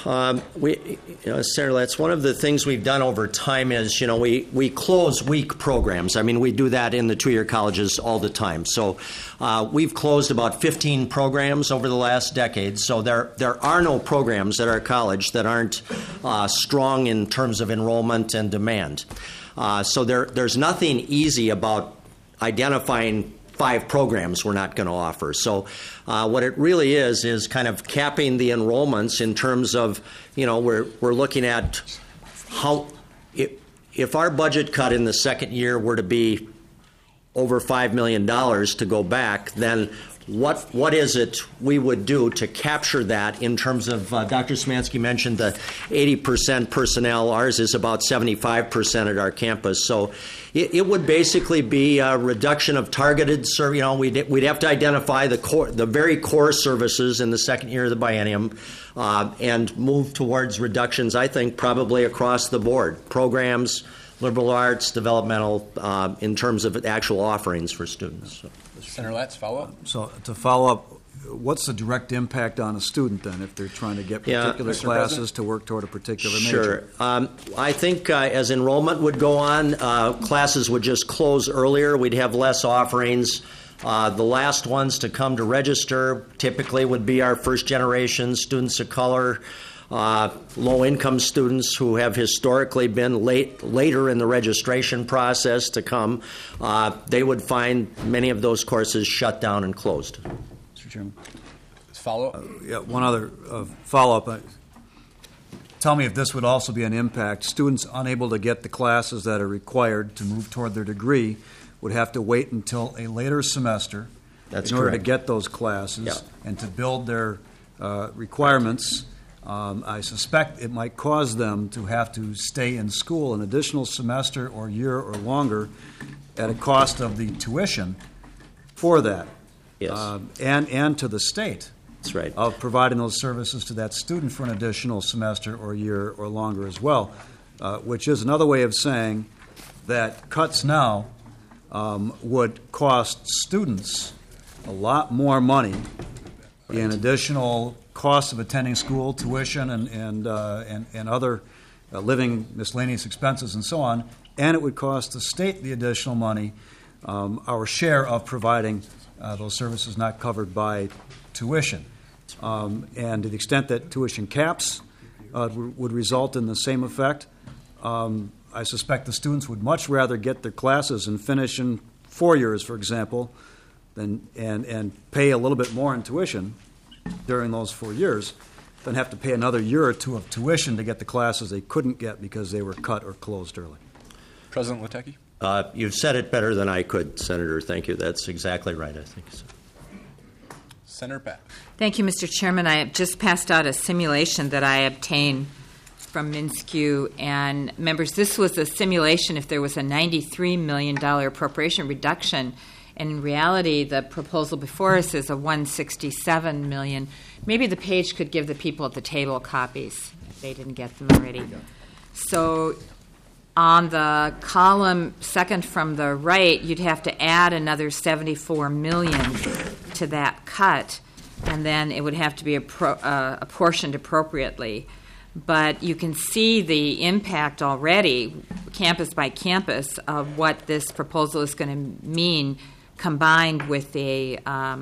Speaker 11: Senator Latz, one of the things we've done over time is, we close weak programs. I mean, we do that in the two-year colleges all the time. So we've closed about 15 programs over the last decade. So there are no programs at our college that aren't strong in terms of enrollment and demand. So there's nothing easy about identifying 5 programs we're not going to offer. So what it really is kind of capping the enrollments in terms of, we're looking at how, if our budget cut in the second year were to be over $5 million to go back, then what is it we would do to capture that in terms of, Dr. Szymanski mentioned the 80% personnel. Ours is about 75% at our campus. So it would basically be a reduction of targeted we'd have to identify the very core services in the second year of the biennium and move towards reductions, I think, probably across the board. Programs, liberal arts, developmental, in terms of actual offerings for students. So.
Speaker 2: Senator Latz, follow up.
Speaker 6: So to follow up, what's the direct impact on a student then if they're trying to get particular classes to work toward a particular major?
Speaker 11: Sure. I think as enrollment would go on, classes would just close earlier. We'd have less offerings. The last ones to come to register typically would be our first generation students of color, low-income students who have historically been later in the registration process to come. They would find many of those courses shut down and closed.
Speaker 6: Mr. Chairman.
Speaker 2: Follow-up?
Speaker 6: One other follow-up. Tell me if this would also be an impact. Students unable to get the classes that are required to move toward their degree would have to wait until a later semester in order to get those classes and to build their requirements. I suspect it might cause them to have to stay in school an additional semester or year or longer at a cost of the tuition for that.
Speaker 11: Yes.
Speaker 6: And to the state.
Speaker 11: That's right.
Speaker 6: Of providing those services to that student for an additional semester or year or longer as well, which is another way of saying that cuts now would cost students a lot more money in additional costs of attending school, tuition, and other living miscellaneous expenses and so on, and it would cost the state the additional money, our share of providing those services not covered by tuition. And to the extent that tuition caps would result in the same effect, I suspect the students would much rather get their classes and finish in 4 years, for example, and pay a little bit more in tuition during those 4 years than have to pay another year or two of tuition to get the classes they couldn't get because they were cut or closed early.
Speaker 2: President Latecki?
Speaker 11: You've said it better than I could, Senator. Thank you. That's exactly right, I think. So.
Speaker 2: Senator Pat.
Speaker 5: Thank you, Mr. Chairman. I have just passed out a simulation that I obtained from MnSCU. And members, this was a simulation if there was a $93 million appropriation reduction. And in reality, the proposal before us is a $167 million. Maybe the page could give the people at the table copies if they didn't get them already. So on the column second from the right, you'd have to add another $74 million to that cut, and then it would have to be apportioned appropriately. But you can see the impact already, campus by campus, of what this proposal is going to mean combined with the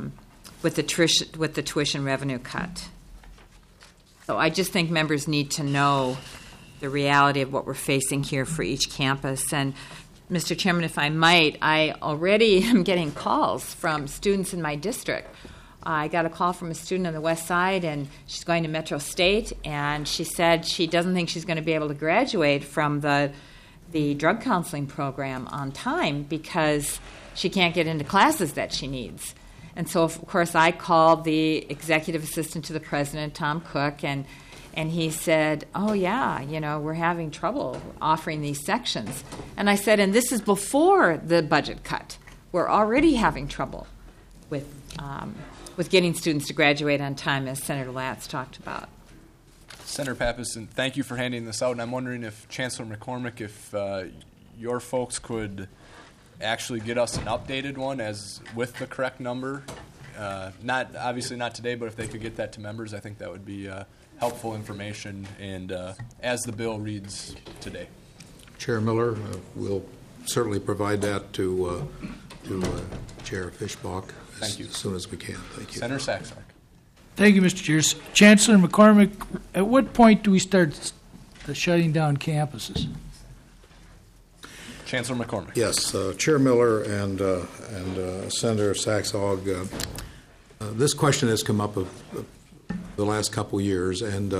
Speaker 5: tuition revenue cut. So I just think members need to know the reality of what we're facing here for each campus. And Mr. Chairman, if I might, I already am getting calls from students in my district. I got a call from a student on the west side, and she's going to Metro State, and she said she doesn't think she's going to be able to graduate from the drug counseling program on time because she can't get into classes that she needs. And so, of course, I called the executive assistant to the president, Tom Cook, and he said, oh, yeah, we're having trouble offering these sections. And I said, and this is before the budget cut. We're already having trouble with getting students to graduate on time, as Senator Latz talked about.
Speaker 2: Senator Pappas, and thank you for handing this out. And I'm wondering if Chancellor McCormick, if your folks could actually get us an updated one with the correct number. Obviously not today, but if they could get that to members, I think that would be helpful information, and as the bill reads today.
Speaker 9: Chair Miller, we'll certainly provide that to Chair Fischbach as soon as we can. Thank you.
Speaker 2: Senator Saxon.
Speaker 1: Thank you, Mr. Chair. Chancellor McCormick, at what point do we start shutting down campuses?
Speaker 2: Chancellor McCormick.
Speaker 9: Yes, Chair Miller and Senator Saxog, this question has come up the last couple of years, and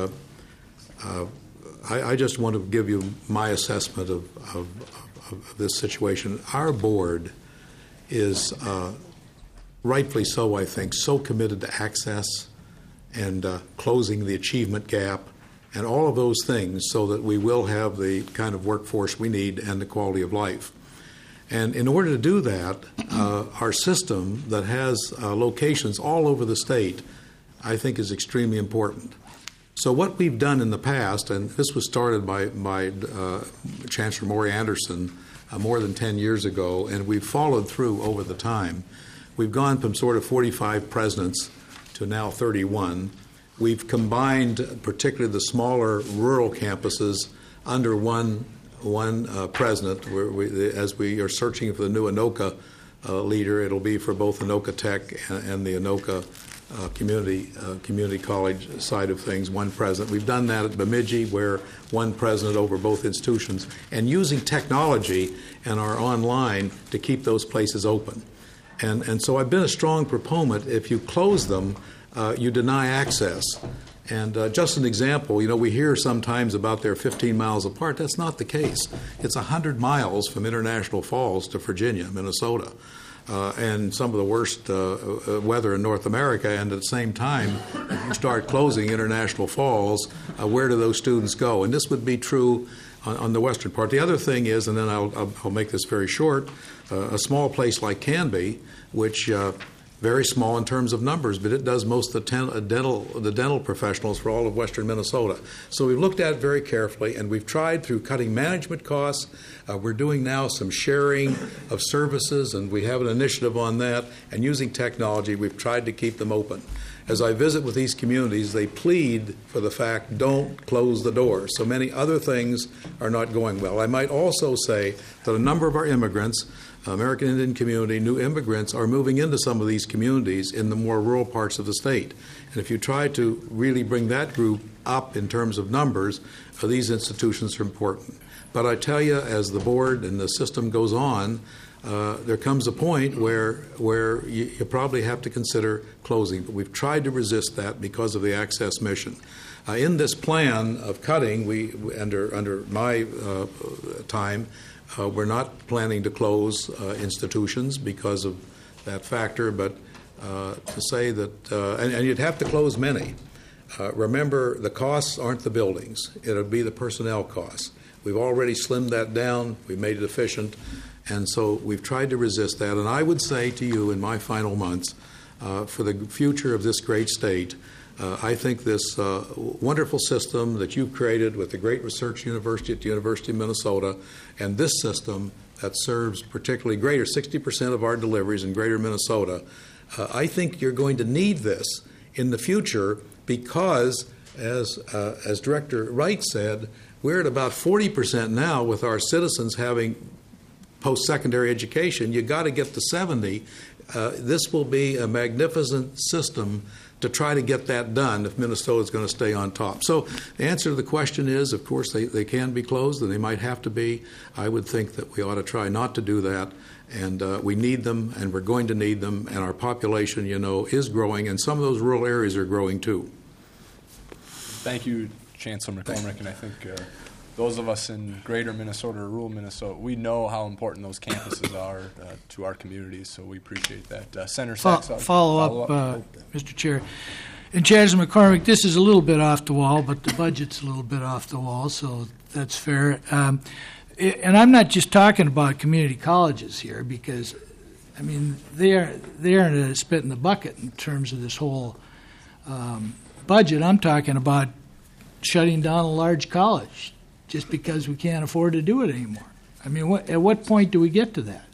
Speaker 9: I just want to give you my assessment of this situation. Our board is rightfully so, I think, so committed to access and closing the achievement gap and all of those things so that we will have the kind of workforce we need and the quality of life. And in order to do that, our system that has locations all over the state, I think, is extremely important. So what we've done in the past, and this was started by Chancellor Maury Anderson more than 10 years ago, and we've followed through over the time. We've gone from sort of 45 presidents to now 31. We've combined particularly the smaller rural campuses under one president. As we are searching for the new Anoka leader, it'll be for both Anoka Tech and the Anoka community college side of things, one president. We've done that at Bemidji, where one president over both institutions, and using technology and our online to keep those places open. And so I've been a strong proponent. If you close them, you deny access. And just an example, we hear sometimes about they're 15 miles apart. That's not the case. It's 100 miles from International Falls to Virginia, Minnesota. And some of the worst weather in North America, and at the same time, if you start closing International Falls, where do those students go? And this would be true on the western part. The other thing is, and then I'll make this very short, a small place like Canby, which very small in terms of numbers, but it does most of the dental professionals for all of western Minnesota. So we've looked at it very carefully, and we've tried through cutting management costs. We're doing now some sharing of services, and we have an initiative on that. And using technology, we've tried to keep them open. as I visit with these communities, they plead for the fact, don't close the door. So many other things are not going well. I might also say that a number of our immigrants, American Indian community, new immigrants, are moving into some of these communities in the more rural parts of the state. And if you try to really bring that group up in terms of numbers, these institutions are important. But I tell you, as the board and the system goes on, there comes a point where you probably have to consider closing. But we've tried to resist that because of the access mission. In this plan of cutting, we under my time, we're not planning to close institutions because of that factor. But to say that, and you'd have to close many. Remember, the costs aren't the buildings. It'll be the personnel costs. We've already slimmed that down. We've made it efficient. And so we've tried to resist that. And I would say to you in my final months, for the future of this great state, I think this wonderful system that you've created with the great research university at the University of Minnesota and this system that serves particularly greater 60% of our deliveries in greater Minnesota, I think you're going to need this in the future because, as Director Wright said, we're at about 40% now with our citizens having post-secondary education. You've got to get to 70. This will be a magnificent system to try to get that done if Minnesota is going to stay on top. So the answer to the question is, of course, they can be closed, and they might have to be. I would think that we ought to try not to do that. And we need them, and we're going to need them. And our population, is growing, and some of those rural areas are growing too.
Speaker 2: Thank you, Chancellor McCormick, and I think those of us in greater Minnesota or rural Minnesota, we know how important those campuses are to our communities, so we appreciate that. Senator Sachs.
Speaker 1: Follow up, Mr. Chair. And Chancellor McCormick, this is a little bit off the wall, but the budget's a little bit off the wall, so that's fair. And I'm not just talking about community colleges here because, they're in a spit in the bucket in terms of this whole budget. I'm talking about shutting down a large college just because we can't afford to do it anymore. At what point do we get to that?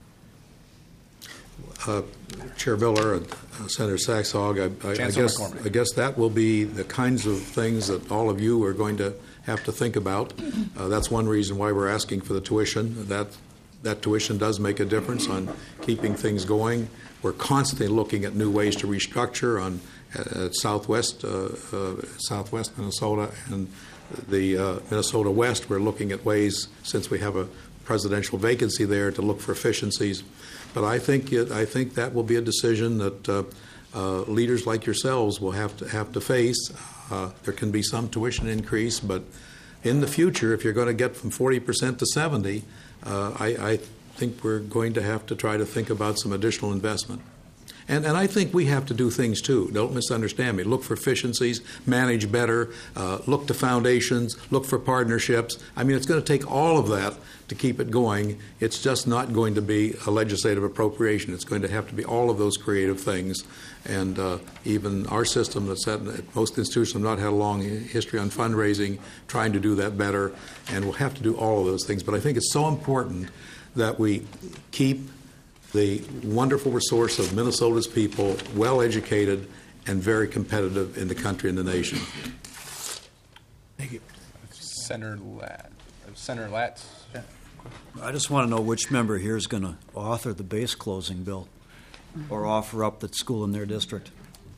Speaker 9: Chair Miller and Senator Saxhog, I guess that will be the kinds of things that all of you are going to have to think about. That's one reason why we're asking for the tuition. That tuition does make a difference on keeping things going. We're constantly looking at new ways to restructure at Southwest Minnesota and the Minnesota West. We're looking at ways, since we have a presidential vacancy there, to look for efficiencies. But I think that will be a decision that leaders like yourselves will have to face. There can be some tuition increase, but in the future, if you're going to get from 40% to 70%, I think we're going to have to try to think about some additional investment. And I think we have to do things too. Don't misunderstand me. Look for efficiencies, manage better, look to foundations, look for partnerships. It's going to take all of that to keep it going. It's just not going to be a legislative appropriation. It's going to have to be all of those creative things. And even our system that's at most institutions have not had a long history on fundraising, trying to do that better. And we'll have to do all of those things. But I think it's so important that we keep the wonderful resource of Minnesota's people, well-educated and very competitive in the country and the nation.
Speaker 1: Thank you.
Speaker 2: Senator Latz.
Speaker 6: I just want to know which member here is going to author the base closing bill or offer up the school in their district.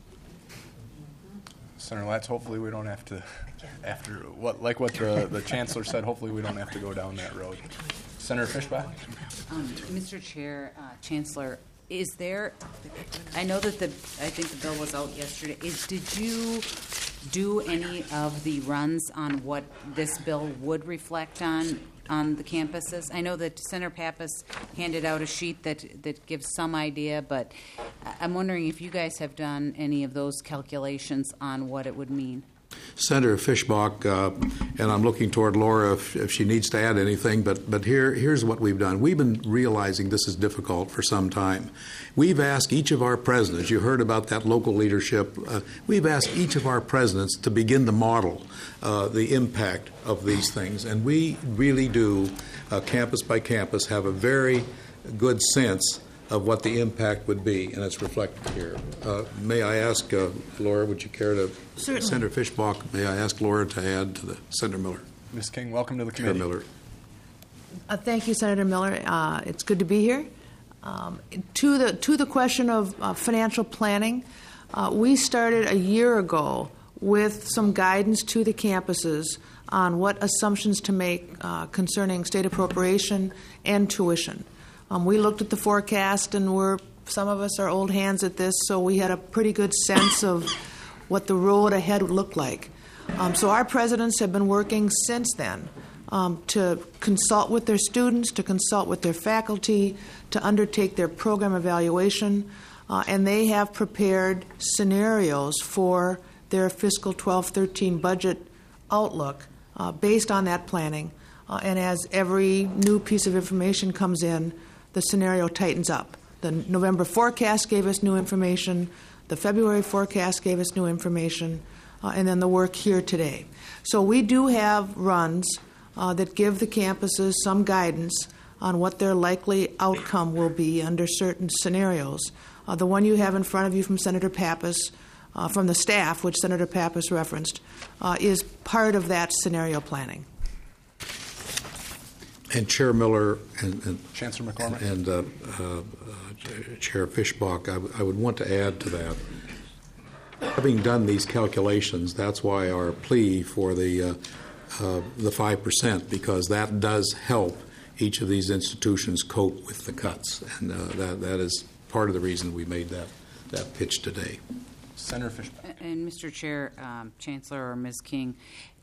Speaker 2: Senator Latz, hopefully we don't have to, what the Chancellor said, hopefully we don't have to go down that road. Senator Fischbach.
Speaker 3: Mr. Chair, Chancellor, is there? I know that I think the bill was out yesterday. Did you do any of the runs on what this bill would reflect on the campuses? I know that Senator Pappas handed out a sheet that gives some idea, but I'm wondering if you guys have done any of those calculations on what it would mean.
Speaker 9: Senator Fischbach, and I'm looking toward Laura if she needs to add anything, but here's what we've done. We've been realizing this is difficult for some time. We've asked each of our presidents, you heard about that local leadership, we've asked each of our presidents to begin to model the impact of these things, and we really do, campus by campus, have a very good sense of what the impact would be, and it's reflected here. May I ask, Laura, would you care to?
Speaker 10: Certainly.
Speaker 9: Senator Fishbach, may I ask Laura to add to the Senator Miller?
Speaker 2: Ms. King, welcome to the
Speaker 9: Chair
Speaker 2: committee.
Speaker 9: Miller.
Speaker 10: Thank you, Senator Miller. It's good to be here. To the question of financial planning, we started a year ago with some guidance to the campuses on what assumptions to make concerning state appropriation and tuition. We looked at the forecast, and some of us are old hands at this, so we had a pretty good sense of what the road ahead would look like. So our presidents have been working since then to consult with their students, to consult with their faculty, to undertake their program evaluation, and they have prepared scenarios for their fiscal 12-13 budget outlook based on that planning. And as every new piece of information comes in, the scenario tightens up. The November forecast gave us new information, the February forecast gave us new information, and then the work here today. So we do have runs that give the campuses some guidance on what their likely outcome will be under certain scenarios. The one you have in front of you from Senator Pappas, from the staff, which Senator Pappas referenced, is part of that scenario planning.
Speaker 9: And Chair Miller and
Speaker 2: Chancellor McCormick
Speaker 9: and Chair Fishbach, I would want to add to that. Having done these calculations, that's why our plea for the 5%, because that does help each of these institutions cope with the cuts, and that is part of the reason we made that pitch today.
Speaker 2: Senator Fishbach.
Speaker 3: And Mr. Chair, Chancellor or Ms. King,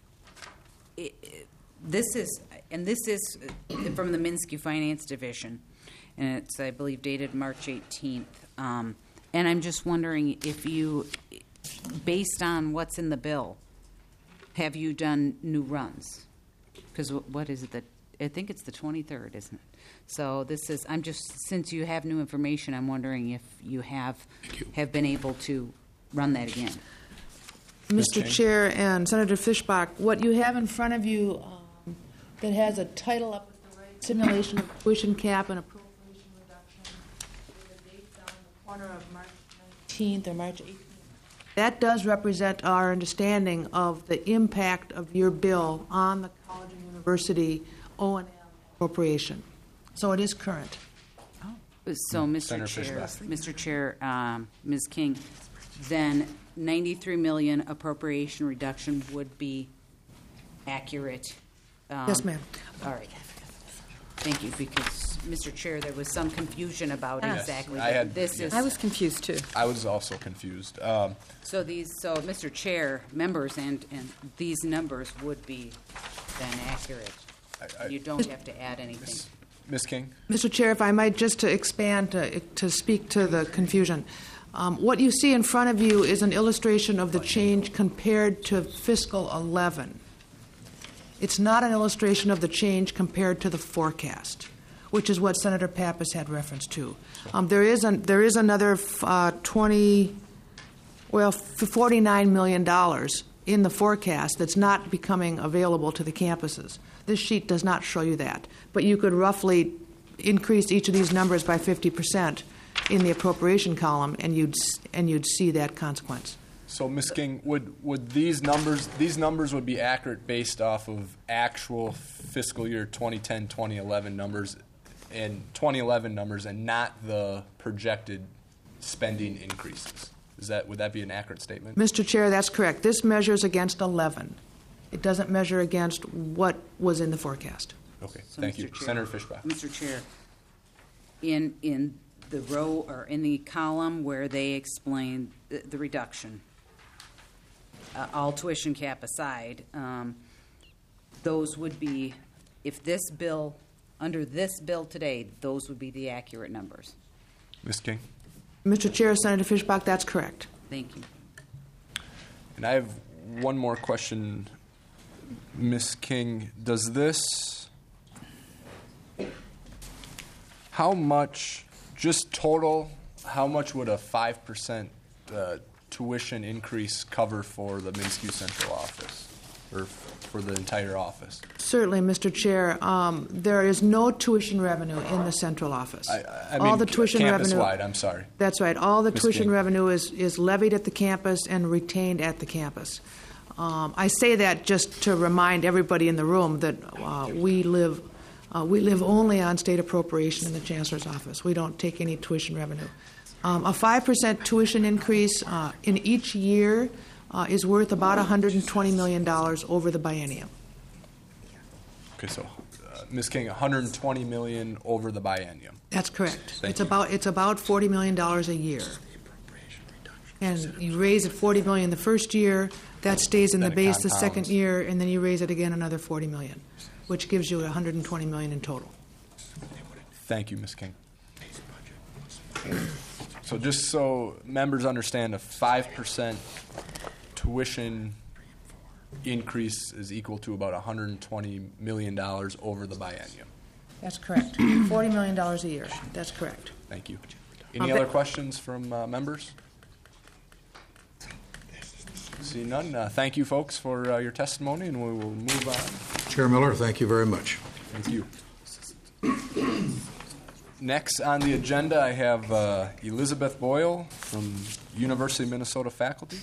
Speaker 3: this is from the Minsky Finance Division, and it's, I believe, dated March 18th. And I'm just wondering if you, based on what's in the bill, have you done new runs? Because what is it that, I think it's the 23rd, isn't it? So this is, since you have new information, I'm wondering if you have been able to run that again.
Speaker 10: Mr. Chair and Senator Fishbach, what you have in front of you that has a title up at the right, simulation of tuition cap and appropriation reduction, with a date down in the corner of March 19th or March 18th. That does represent our understanding of the impact of your bill on the college and university O&M appropriation. So it is current.
Speaker 3: So, Mr. Chair, Ms. King, then 93 million appropriation reduction would be accurate.
Speaker 10: Yes, ma'am.
Speaker 3: All right. Thank you, because, Mr. Chair, there was some confusion about exactly this is.
Speaker 5: I was confused too.
Speaker 2: I was also confused.
Speaker 3: So, Mr. Chair, members, and these numbers would be then accurate. You don't have to add anything.
Speaker 2: Ms. King?
Speaker 10: Mr. Chair, if I might just to expand to speak to the confusion. What you see in front of you is an illustration of the change compared to fiscal 11. It's not an illustration of the change compared to the forecast, which is what Senator Pappas had reference to. There is another $49 million in the forecast that's not becoming available to the campuses. This sheet does not show you that, but you could roughly increase each of these numbers by 50% in the appropriation column, and you'd see that consequence.
Speaker 2: So, Ms. King, would these numbers would be accurate based off of actual fiscal year 2010-2011 numbers and 2011 numbers, and not the projected spending increases? Would that be an accurate statement?
Speaker 10: Mr. Chair, that's correct. This measures against 11. It doesn't measure against what was in the forecast.
Speaker 2: Okay,
Speaker 3: So,
Speaker 2: thank
Speaker 3: Mr.
Speaker 2: you.
Speaker 3: Chair,
Speaker 2: Senator Fishbach.
Speaker 3: Mr. Chair, in the row or in the column where they explain the reduction, all tuition cap aside, those would be, if this bill, under this bill today, those would be the accurate numbers.
Speaker 2: Ms. King?
Speaker 10: Mr. Chair, Senator Fishbach, that's correct.
Speaker 3: Thank you.
Speaker 2: And I have one more question, Ms. King. Does this, how much, just total, how much would a 5% tuition increase cover for the Minsky Central Office? or for the entire office?
Speaker 15: Certainly, Mr. Chair. There is no tuition revenue in the central office.
Speaker 2: I
Speaker 15: all
Speaker 2: mean,
Speaker 15: the tuition
Speaker 2: campus-wide,
Speaker 15: revenue.
Speaker 2: I'm sorry.
Speaker 15: That's right. All the
Speaker 2: Ms.
Speaker 15: tuition
Speaker 2: King.
Speaker 15: revenue is levied at the campus and retained at the campus. I say that just to remind everybody in the room that we live only on state appropriation in the Chancellor's office. We don't take any tuition revenue. A 5% tuition increase in each year is worth about $120 million over the biennium.
Speaker 2: Okay, so Ms. King, $120 million over the biennium.
Speaker 15: That's correct.
Speaker 2: Thank
Speaker 15: It's about $40 million a year. And you raise it $40 million the first year, that stays in the
Speaker 2: Then it
Speaker 15: base the
Speaker 2: compounds.
Speaker 15: second year, and then you raise it again another $40 million, which gives you $120 million in total.
Speaker 2: Thank you, Ms. King. So just so members understand, a 5% tuition increase is equal to about $120 million over the biennium.
Speaker 15: That's correct. $40 million a year. That's correct.
Speaker 2: Thank you. Any other questions from members? See none. Thank you, folks, for your testimony, and we will move on.
Speaker 9: Chair Miller, thank you very much.
Speaker 2: Thank you. Next on the agenda, I have Elizabeth Boyle from University of Minnesota faculty.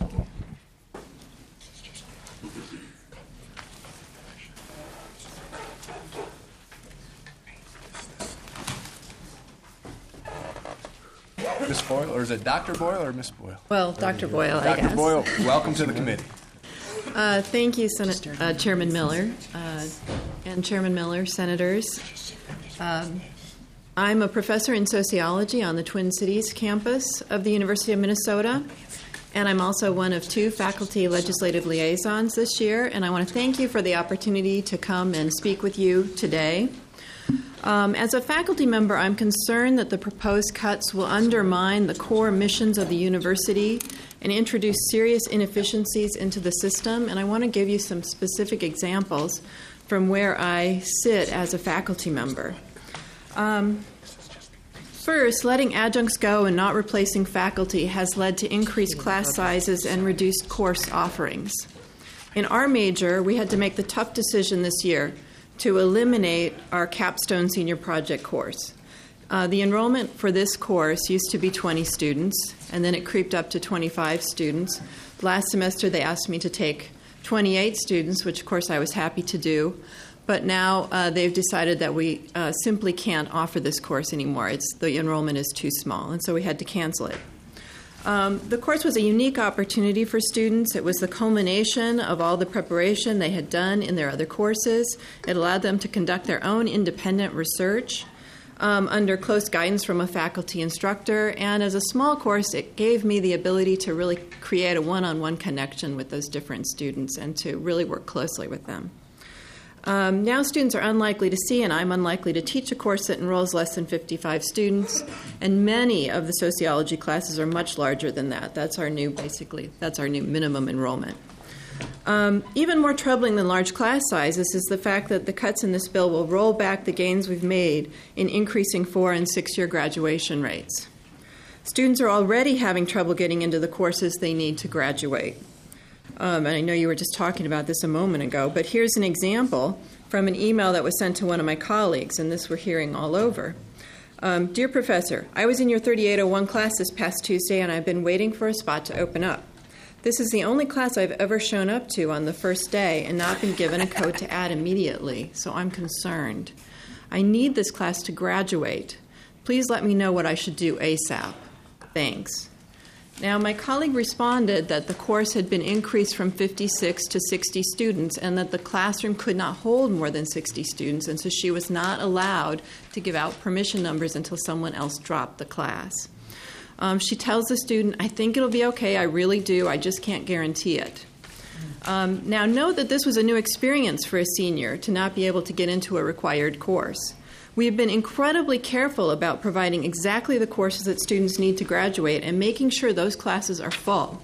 Speaker 2: Miss Boyle, or is it Dr. Boyle or Miss Boyle?
Speaker 16: Well, Dr. Boyle, I guess.
Speaker 2: Dr. Boyle, welcome to the committee.
Speaker 16: Thank you, Chairman Miller, and Chairman Miller, senators. I'm a professor in sociology on the Twin Cities campus of the University of Minnesota, and I'm also one of 2 faculty legislative liaisons this year, and I want to thank you for the opportunity to come and speak with you today. As a faculty member, I'm concerned that the proposed cuts will undermine the core missions of the university and introduce serious inefficiencies into the system, and I want to give you some specific examples from where I sit as a faculty member. First, letting adjuncts go and not replacing faculty has led to increased class sizes and reduced course offerings. In our major, we had to make the tough decision this year to eliminate our capstone senior project course. The enrollment for this course used to be 20 students, and then it creeped up to 25 students. Last semester, they asked me to take 28 students, which, of course, I was happy to do. But now they've decided that we simply can't offer this course anymore. The enrollment is too small, and so we had to cancel it. The course was a unique opportunity for students. It was the culmination of all the preparation they had done in their other courses. It allowed them to conduct their own independent research under close guidance from a faculty instructor. And as a small course, it gave me the ability to really create a one-on-one connection with those different students and to really work closely with them. Now students are unlikely to see, and I'm unlikely to teach a course that enrolls less than 55 students, and many of the sociology classes are much larger than that. That's our new minimum enrollment. Even more troubling than large class sizes is the fact that the cuts in this bill will roll back the gains we've made in increasing 4- and 6-year graduation rates. Students are already having trouble getting into the courses they need to graduate. And I know you were just talking about this a moment ago, but here's an example from an email that was sent to one of my colleagues, and this we're hearing all over. Dear Professor, I was in your 3801 class this past Tuesday, and I've been waiting for a spot to open up. This is the only class I've ever shown up to on the first day and not been given a code to add immediately, so I'm concerned. I need this class to graduate. Please let me know what I should do ASAP. Thanks. Now, my colleague responded that the course had been increased from 56 to 60 students and that the classroom could not hold more than 60 students, and so she was not allowed to give out permission numbers until someone else dropped the class. She tells the student, I think it'll be okay, I really do, I just can't guarantee it. Now, note that this was a new experience for a senior to not be able to get into a required course. We have been incredibly careful about providing exactly the courses that students need to graduate and making sure those classes are full.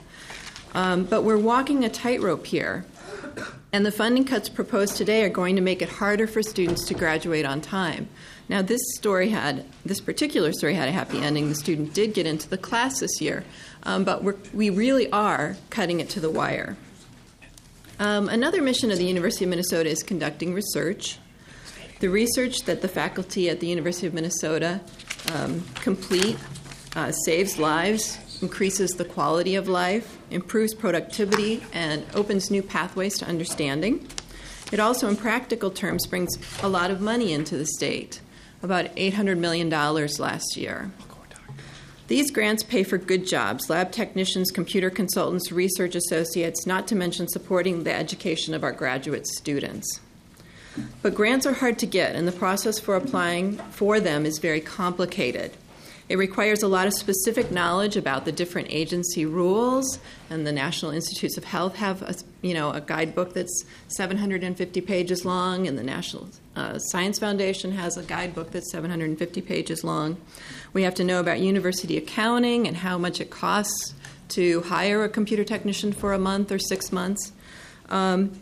Speaker 16: But we're walking a tightrope here, and the funding cuts proposed today are going to make it harder for students to graduate on time. Now, this particular story had a happy ending. The student did get into the class this year, but we really are cutting it to the wire. Another mission of the University of Minnesota is conducting research. The research that the faculty at the University of Minnesota complete saves lives, increases the quality of life, improves productivity, and opens new pathways to understanding. It also, in practical terms, brings a lot of money into the state, about $800 million last year. These grants pay for good jobs, lab technicians, computer consultants, research associates, not to mention supporting the education of our graduate students. But grants are hard to get, and the process for applying for them is very complicated. It requires a lot of specific knowledge about the different agency rules, and the National Institutes of Health have a guidebook that's 750 pages long, and the National Science Foundation has a guidebook that's 750 pages long. We have to know about university accounting and how much it costs to hire a computer technician for a month or 6 months. And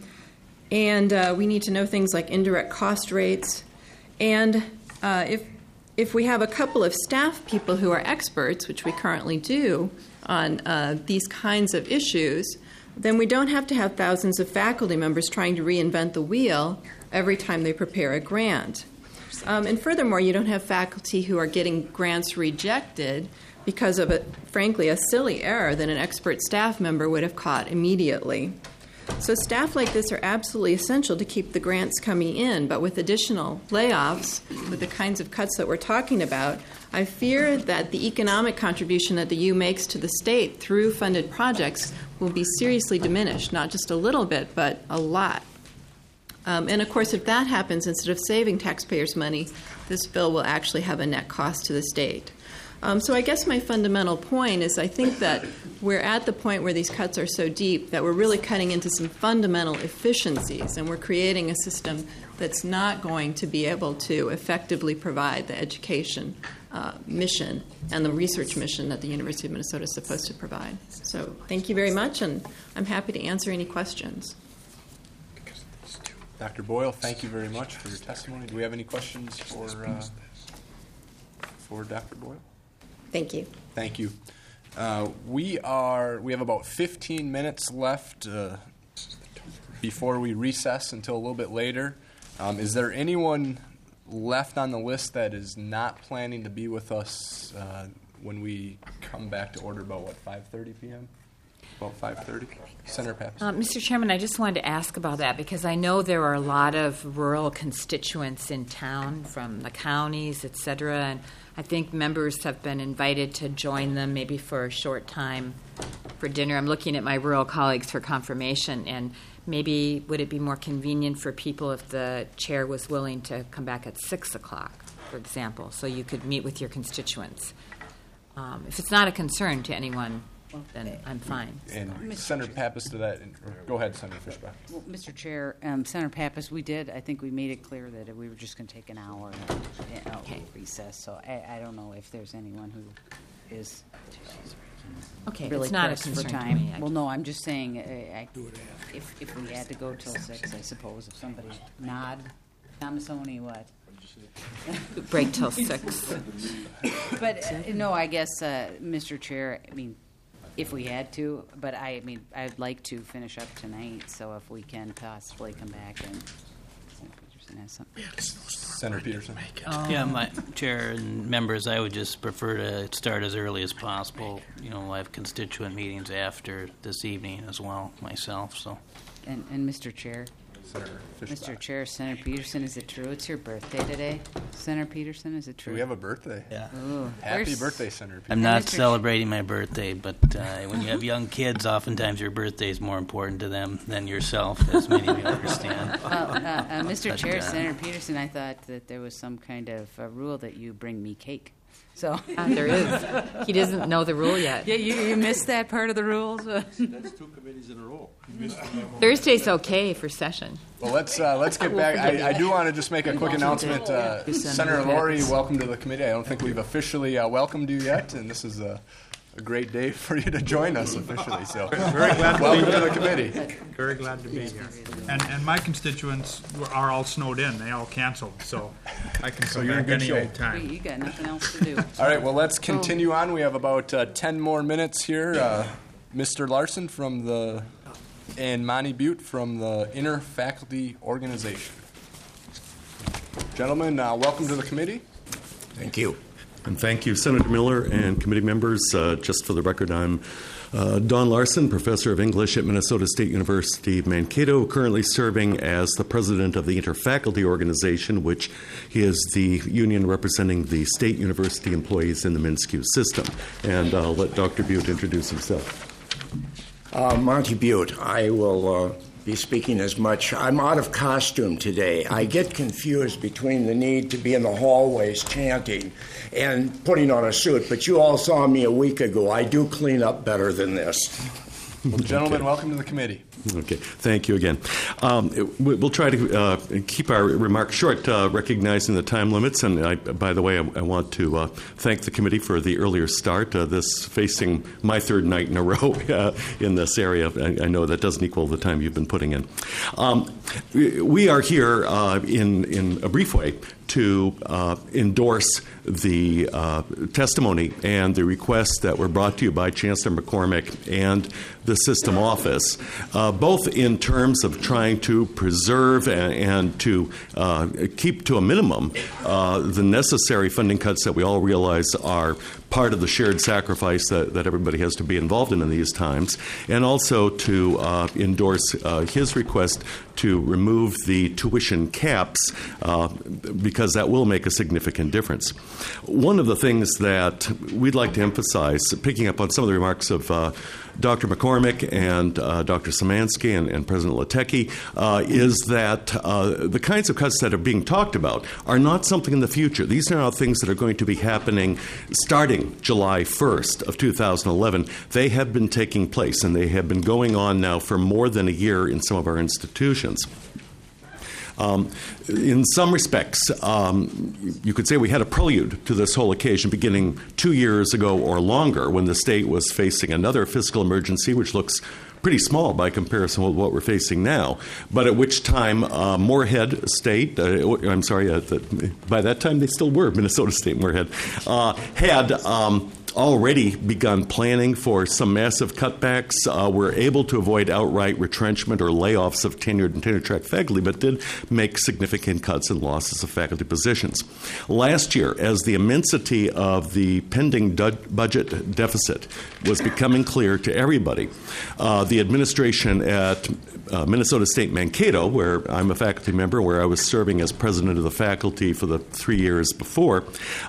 Speaker 16: we need to know things like indirect cost rates. And if we have a couple of staff people who are experts, which we currently do, on these kinds of issues, then we don't have to have thousands of faculty members trying to reinvent the wheel every time they prepare a grant. And furthermore, you don't have faculty who are getting grants rejected because of, frankly, a silly error that an expert staff member would have caught immediately. So staff like this are absolutely essential to keep the grants coming in, but with additional layoffs, with the kinds of cuts that we're talking about, I fear that the economic contribution that the U makes to the state through funded projects will be seriously diminished, not just a little bit, but a lot. And of course, if that happens, instead of saving taxpayers' money, this bill will actually have a net cost to the state. So I guess my fundamental point is I think that we're at the point where these cuts are so deep that we're really cutting into some fundamental efficiencies, and we're creating a system that's not going to be able to effectively provide the education mission and the research mission that the University of Minnesota is supposed to provide. So thank you very much, and I'm happy to answer any questions.
Speaker 2: Dr. Boyle, thank you very much for your testimony. Do we have any questions for Dr. Boyle?
Speaker 16: Thank you.
Speaker 2: Thank you. We have about 15 minutes left before we recess until a little bit later. Is there anyone left on the list that is not planning to be with us when we come back to order about, 5:30 p.m.? About 5:30? Senator Pappas.
Speaker 5: Mr. Chairman, I just wanted to ask about that because I know there are a lot of rural constituents in town from the counties, et cetera, and I think members have been invited to join them maybe for a short time for dinner. I'm looking at my rural colleagues for confirmation, and maybe would it be more convenient for people if the chair was willing to come back at 6 o'clock, for example, so you could meet with your constituents? If it's not a concern to anyone, then I'm fine.
Speaker 2: And Senator Pappas to that. Go ahead, Senator Fishbach.
Speaker 3: Well, Mr. Chair, Senator Pappas, I think we made it clear that we were just going to take an hour recess. So I don't know if there's anyone who is really
Speaker 5: it's not
Speaker 3: pressed
Speaker 5: a concern
Speaker 3: for time.
Speaker 5: to me.
Speaker 3: Well, no, I'm just saying if we had to go till 6, I suppose, if somebody Thomasoni, what?
Speaker 5: Break till 6.
Speaker 3: But no, I guess, Mr. Chair, if we had to, but I'd like to finish up tonight, so if we can possibly come back and Senator Peterson has something.
Speaker 2: Senator Peterson.
Speaker 17: Yeah, my chair and members, I would just prefer to start as early as possible. I have constituent meetings after this evening as well, myself, so.
Speaker 3: And Mr. Chair? Mr. Chair, Senator Peterson, is it true it's your birthday today? Senator Peterson, is it true?
Speaker 2: Do we have a birthday?
Speaker 17: Yeah.
Speaker 3: Ooh,
Speaker 2: Happy birthday, Senator Peterson.
Speaker 17: I'm not celebrating my birthday, but when you have young kids, oftentimes your birthday is more important to them than yourself, as many of you understand.
Speaker 3: Well, Mr. Chair, Senator Peterson, I thought that there was some kind of rule that you bring me cake. So
Speaker 5: there is. He doesn't know the rule yet.
Speaker 3: Yeah, you missed that part of the rules.
Speaker 18: That's 2 committees in a row.
Speaker 5: Thursday's okay for session.
Speaker 2: Well, let's get back. I do want to just make a quick announcement. Senator Laurie, welcome to the committee. I don't think we've officially welcomed you yet, and this is a great day for you to join us officially. So,
Speaker 19: very glad to
Speaker 2: welcome
Speaker 19: be
Speaker 2: to
Speaker 19: here.
Speaker 2: the committee.
Speaker 19: Very glad to be here. And my constituents are all snowed in. They all canceled, so I can come back any old time.
Speaker 3: You got nothing else to do.
Speaker 2: All right. Well, let's continue on. We have about 10 more minutes here. Mr. Larson from the and Monty Butte from the Inter-Faculty Organization. Gentlemen, welcome to the committee.
Speaker 20: Thank you. And thank you, Senator Miller and committee members. Just for the record, I'm Don Larson, professor of English at Minnesota State University, Mankato, currently serving as the president of the Inter-Faculty Organization, which is the union representing the state university employees in the MnSCU system. And I'll let Dr. Butte introduce himself.
Speaker 21: Monty Butte. I will be speaking as much. I'm out of costume today. I get confused between the need to be in the hallways chanting and putting on a suit, but you all saw me a week ago. I do clean up better than this.
Speaker 2: Well, gentlemen, welcome to the committee.
Speaker 20: Okay, thank you again. We'll try to keep our remarks short, recognizing the time limits. And by the way, I want to thank the committee for the earlier start. This facing my third night in a row in this area. I know that doesn't equal the time you've been putting in. We are here in a brief way to endorse the testimony and the requests that were brought to you by Chancellor McCormick and the system office, both in terms of trying to preserve and to keep to a minimum the necessary funding cuts that we all realize are part of the shared sacrifice that everybody has to be involved in these times, and also to endorse his request to remove the tuition caps because that will make a significant difference. One of the things that we'd like to emphasize, picking up on some of the remarks of Dr. McCormick and Dr. Szymanski and President Latecki, is that the kinds of cuts that are being talked about are not something in the future. These are not things that are going to be happening starting July 1st of 2011. They have been taking place, and they have been going on now for more than a year in some of our institutions. In some respects, you could say we had a prelude to this whole occasion beginning 2 years ago or longer when the state was facing another fiscal emergency, which looks pretty small by comparison with what we're facing now, but at which time Moorhead State, by that time they still were Minnesota State Moorhead, had already begun planning for some massive cutbacks. Were able to avoid outright retrenchment or layoffs of tenured and tenure-track faculty, but did make significant cuts and losses of faculty positions. Last year, as the immensity of the pending budget deficit was becoming clear to everybody, the administration at Minnesota State Mankato, where I'm a faculty member, where I was serving as president of the faculty for the 3 years before,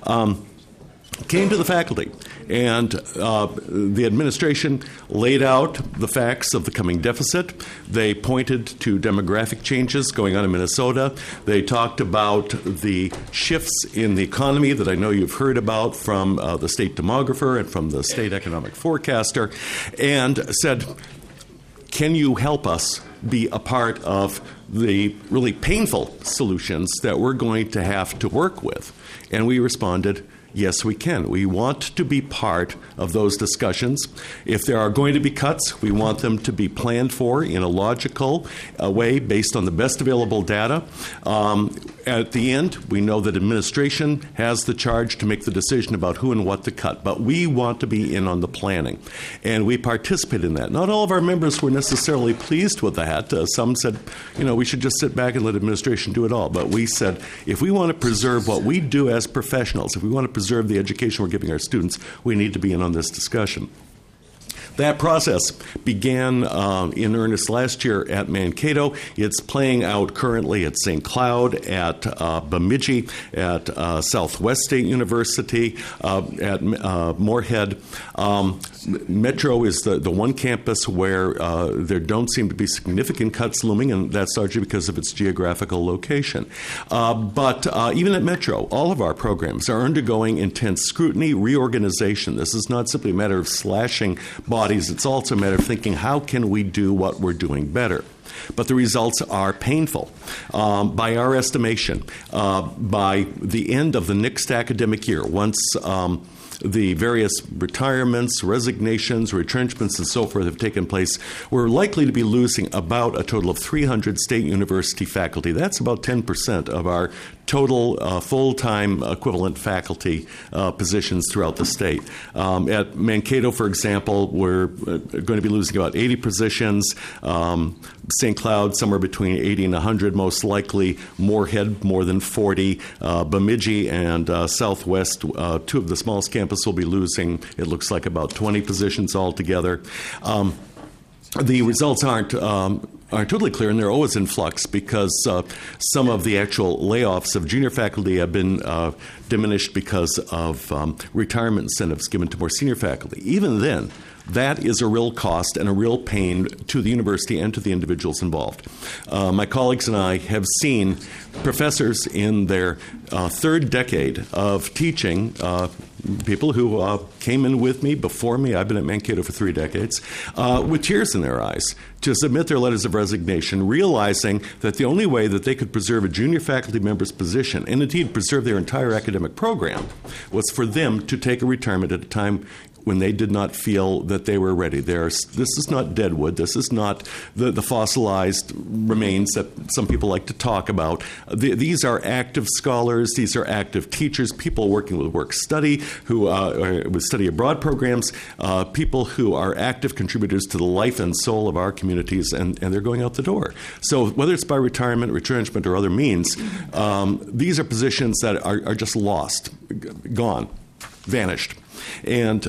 Speaker 20: came to the faculty, and the administration laid out the facts of the coming deficit. They pointed to demographic changes going on in Minnesota. They talked about the shifts in the economy that I know you've heard about from the state demographer and from the state economic forecaster, and said, can you help us be a part of the really painful solutions that we're going to have to work with? And we responded, yes, we can. We want to be part of those discussions. If there are going to be cuts, we want them to be planned for in a logical way based on the best available data. At the end, we know that administration has the charge to make the decision about who and what to cut, but we want to be in on the planning, and we participate in that. Not all of our members were necessarily pleased with that. Some said, we should just sit back and let administration do it all. But we said, if we want to preserve what we do as professionals, if we want to preserve the education we're giving our students, we need to be in on this discussion. That process began in earnest last year at Mankato. It's playing out currently at St. Cloud, at Bemidji, at Southwest State University, at Moorhead. Metro is the one campus where there don't seem to be significant cuts looming, and that's largely because of its geographical location. But even at Metro, all of our programs are undergoing intense scrutiny, reorganization. This is not simply a matter of slashing bodies. It's also a matter of thinking, how can we do what we're doing better? But the results are painful. By our estimation, by the end of the next academic year, once the various retirements, resignations, retrenchments, and so forth have taken place, we're likely to be losing about a total of 300 state university faculty. That's about 10% of our total full-time equivalent faculty positions throughout the state. At Mankato, for example, we're going to be losing about 80 positions. St. Cloud, somewhere between 80 and 100, most likely. Moorhead, more than 40. Bemidji and Southwest, two of the smallest campuses, will be losing, it looks like, about 20 positions altogether. The results aren't totally clear, and they're always in flux because some of the actual layoffs of junior faculty have been diminished because of retirement incentives given to more senior faculty. Even then, that is a real cost and a real pain to the university and to the individuals involved. My colleagues and I have seen professors in their third decade of teaching, people who came in with me before me, I've been at Mankato for 3 decades, with tears in their eyes to submit their letters of resignation, realizing that the only way that they could preserve a junior faculty member's position, and indeed preserve their entire academic program, was for them to take a retirement at a time when they did not feel that they were ready. This is not deadwood. This is not the fossilized remains that some people like to talk about. These are active scholars. These are active teachers, people working with work study, who with study abroad programs, people who are active contributors to the life and soul of our communities, and they're going out the door. So whether it's by retirement, retrenchment, or other means, these are positions that are just lost, gone, vanished. And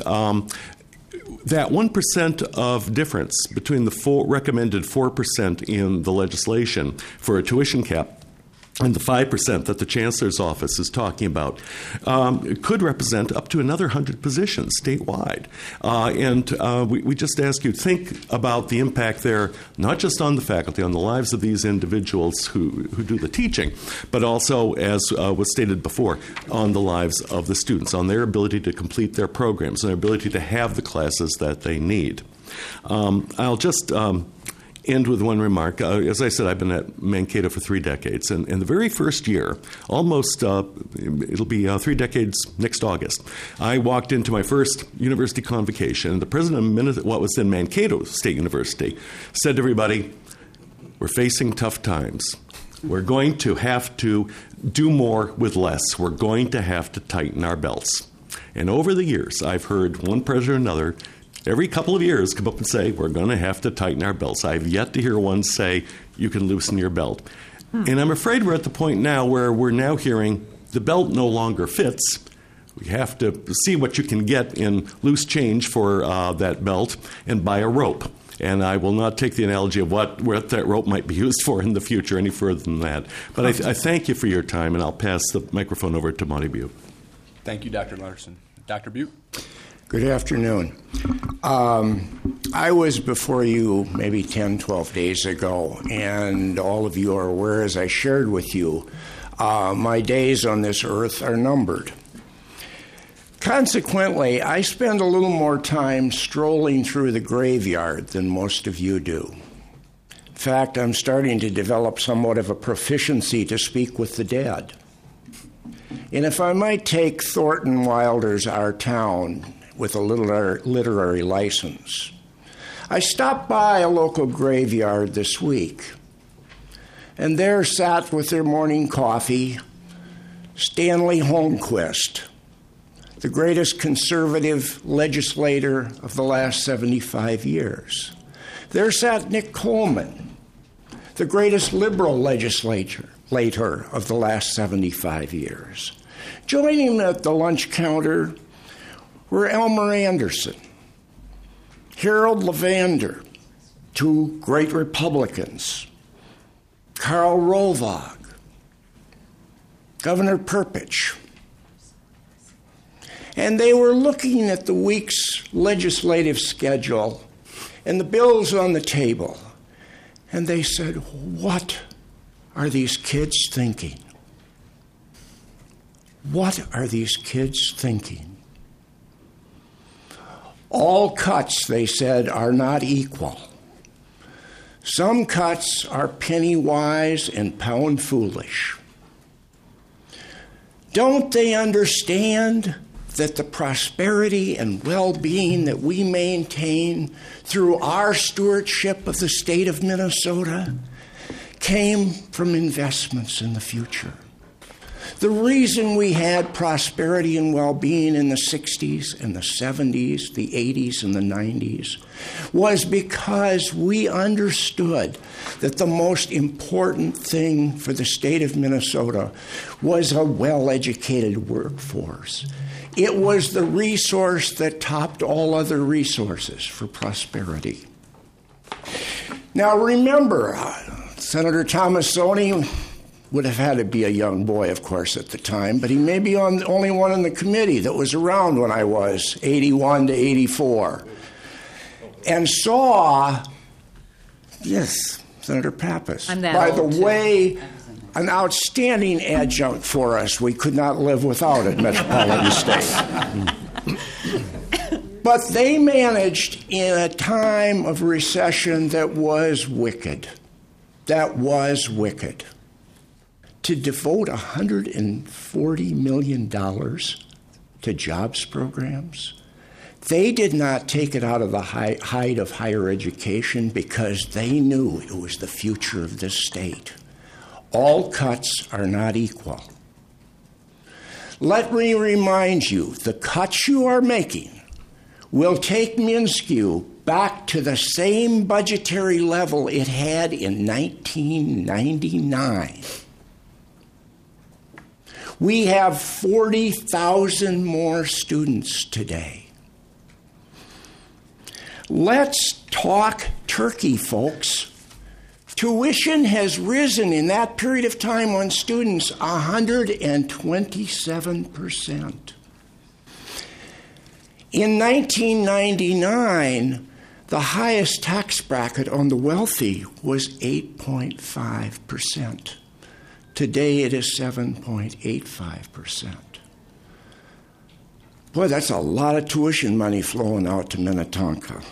Speaker 20: that 1% of difference between the recommended 4% in the legislation for a tuition cap and the 5% that the Chancellor's office is talking about could represent up to another 100 positions statewide. We just ask you to think about the impact there, not just on the faculty, on the lives of these individuals who do the teaching, but also, as was stated before, on the lives of the students, on their ability to complete their programs, and their ability to have the classes that they need. I'll just end with one remark. As I said, I've been at Mankato for 3 decades, and in the very first year, almost, it'll be 3 decades next August, I walked into my first university convocation, and the president of what was then Mankato State University said to everybody, "We're facing tough times. We're going to have to do more with less. We're going to have to tighten our belts." And over the years, I've heard one president or another every couple of years come up and say, "We're going to have to tighten our belts." I've yet to hear one say, "You can loosen your belt." And I'm afraid we're at the point now where we're now hearing the belt no longer fits. We have to see what you can get in loose change for that belt and buy a rope. And I will not take the analogy of what that rope might be used for in the future any further than that. But I thank you for your time, and I'll pass the microphone over to Monty Butte.
Speaker 2: Thank you, Dr. Larson. Dr. Butte?
Speaker 21: Good afternoon. I was before you maybe 10, 12 days ago, and all of you are aware, as I shared with you, my days on this earth are numbered. Consequently, I spend a little more time strolling through the graveyard than most of you do. In fact, I'm starting to develop somewhat of a proficiency to speak with the dead. And if I might take Thornton Wilder's Our Town with a literary license, I stopped by a local graveyard this week, and there sat with their morning coffee Stanley Holmquist, the greatest conservative legislator of the last 75 years. There sat Nick Coleman, the greatest liberal legislator of the last 75 years. Joining him at the lunch counter were Elmer Anderson, Harold Levander, 2 great Republicans, Karl Rovag, Governor Perpich. And they were looking at the week's legislative schedule and the bills on the table, and they said, "What are these kids thinking? What are these kids thinking?" All cuts, they said, are not equal. Some cuts are penny wise and pound foolish. Don't they understand that the prosperity and well-being that we maintain through our stewardship of the state of Minnesota came from investments in the future? The reason we had prosperity and well-being in the 60s and the 70s, the 80s and the 90s was because we understood that the most important thing for the state of Minnesota was a well-educated workforce. It was the resource that topped all other resources for prosperity. Now remember, Senator Tomassoni would have had to be a young boy, of course, at the time, but he may be the only one in the committee that was around when I was 81 to 84, and saw, yes, Senator Pappas, by the way, an outstanding adjunct for us we could not live without at Metropolitan State. But they managed in a time of recession that was wicked, to devote $140 million to jobs programs. They did not take it out of the height of higher education because they knew it was the future of this state. All cuts are not equal. Let me remind you, the cuts you are making will take MnSCU back to the same budgetary level it had in 1999. We have 40,000 more students today. Let's talk turkey, folks. Tuition has risen in that period of time on students 127%. In 1999, the highest tax bracket on the wealthy was 8.5%. Today it is 7.85%. Boy, that's a lot of tuition money flowing out to Minnetonka.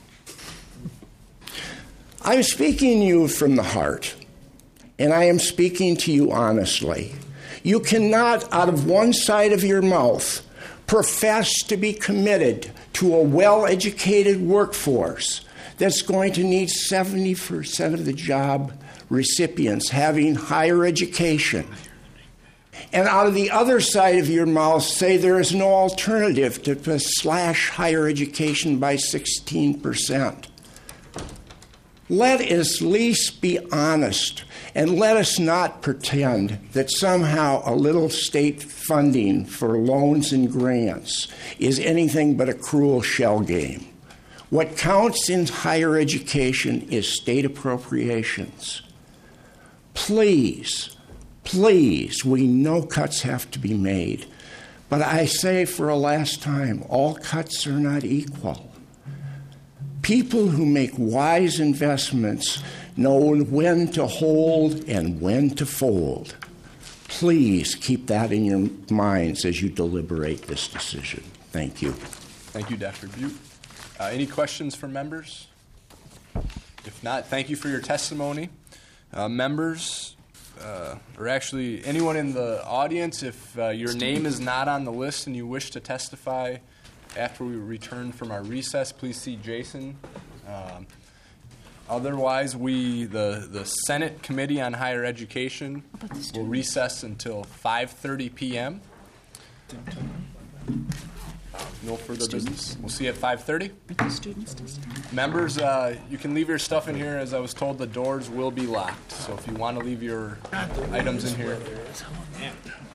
Speaker 21: I'm speaking to you from the heart, and I am speaking to you honestly. You cannot, out of one side of your mouth, profess to be committed to a well-educated workforce that's going to need 70% of the job recipients having higher education, and out of the other side of your mouth say there is no alternative to slash higher education by 16%. Let us at least be honest, and let us not pretend that somehow a little state funding for loans and grants is anything but a cruel shell game. What counts in higher education is state appropriations. Please, we know cuts have to be made, but I say for a last time, all cuts are not equal. People who make wise investments know when to hold and when to fold. Please keep that in your minds as you deliberate this decision. Thank you.
Speaker 2: Thank you, Dr. Butte. Any questions from members? If not, thank you for your testimony. Members, or actually anyone in the audience, if your name is not on the list and you wish to testify after we return from our recess, please see Jason. Otherwise, the Senate Committee on Higher Education will recess until 5:30 p.m. No further business. We'll see you at 5:30. Members, you can leave your stuff in here. As I was told, the doors will be locked. So if you want to leave your items in here.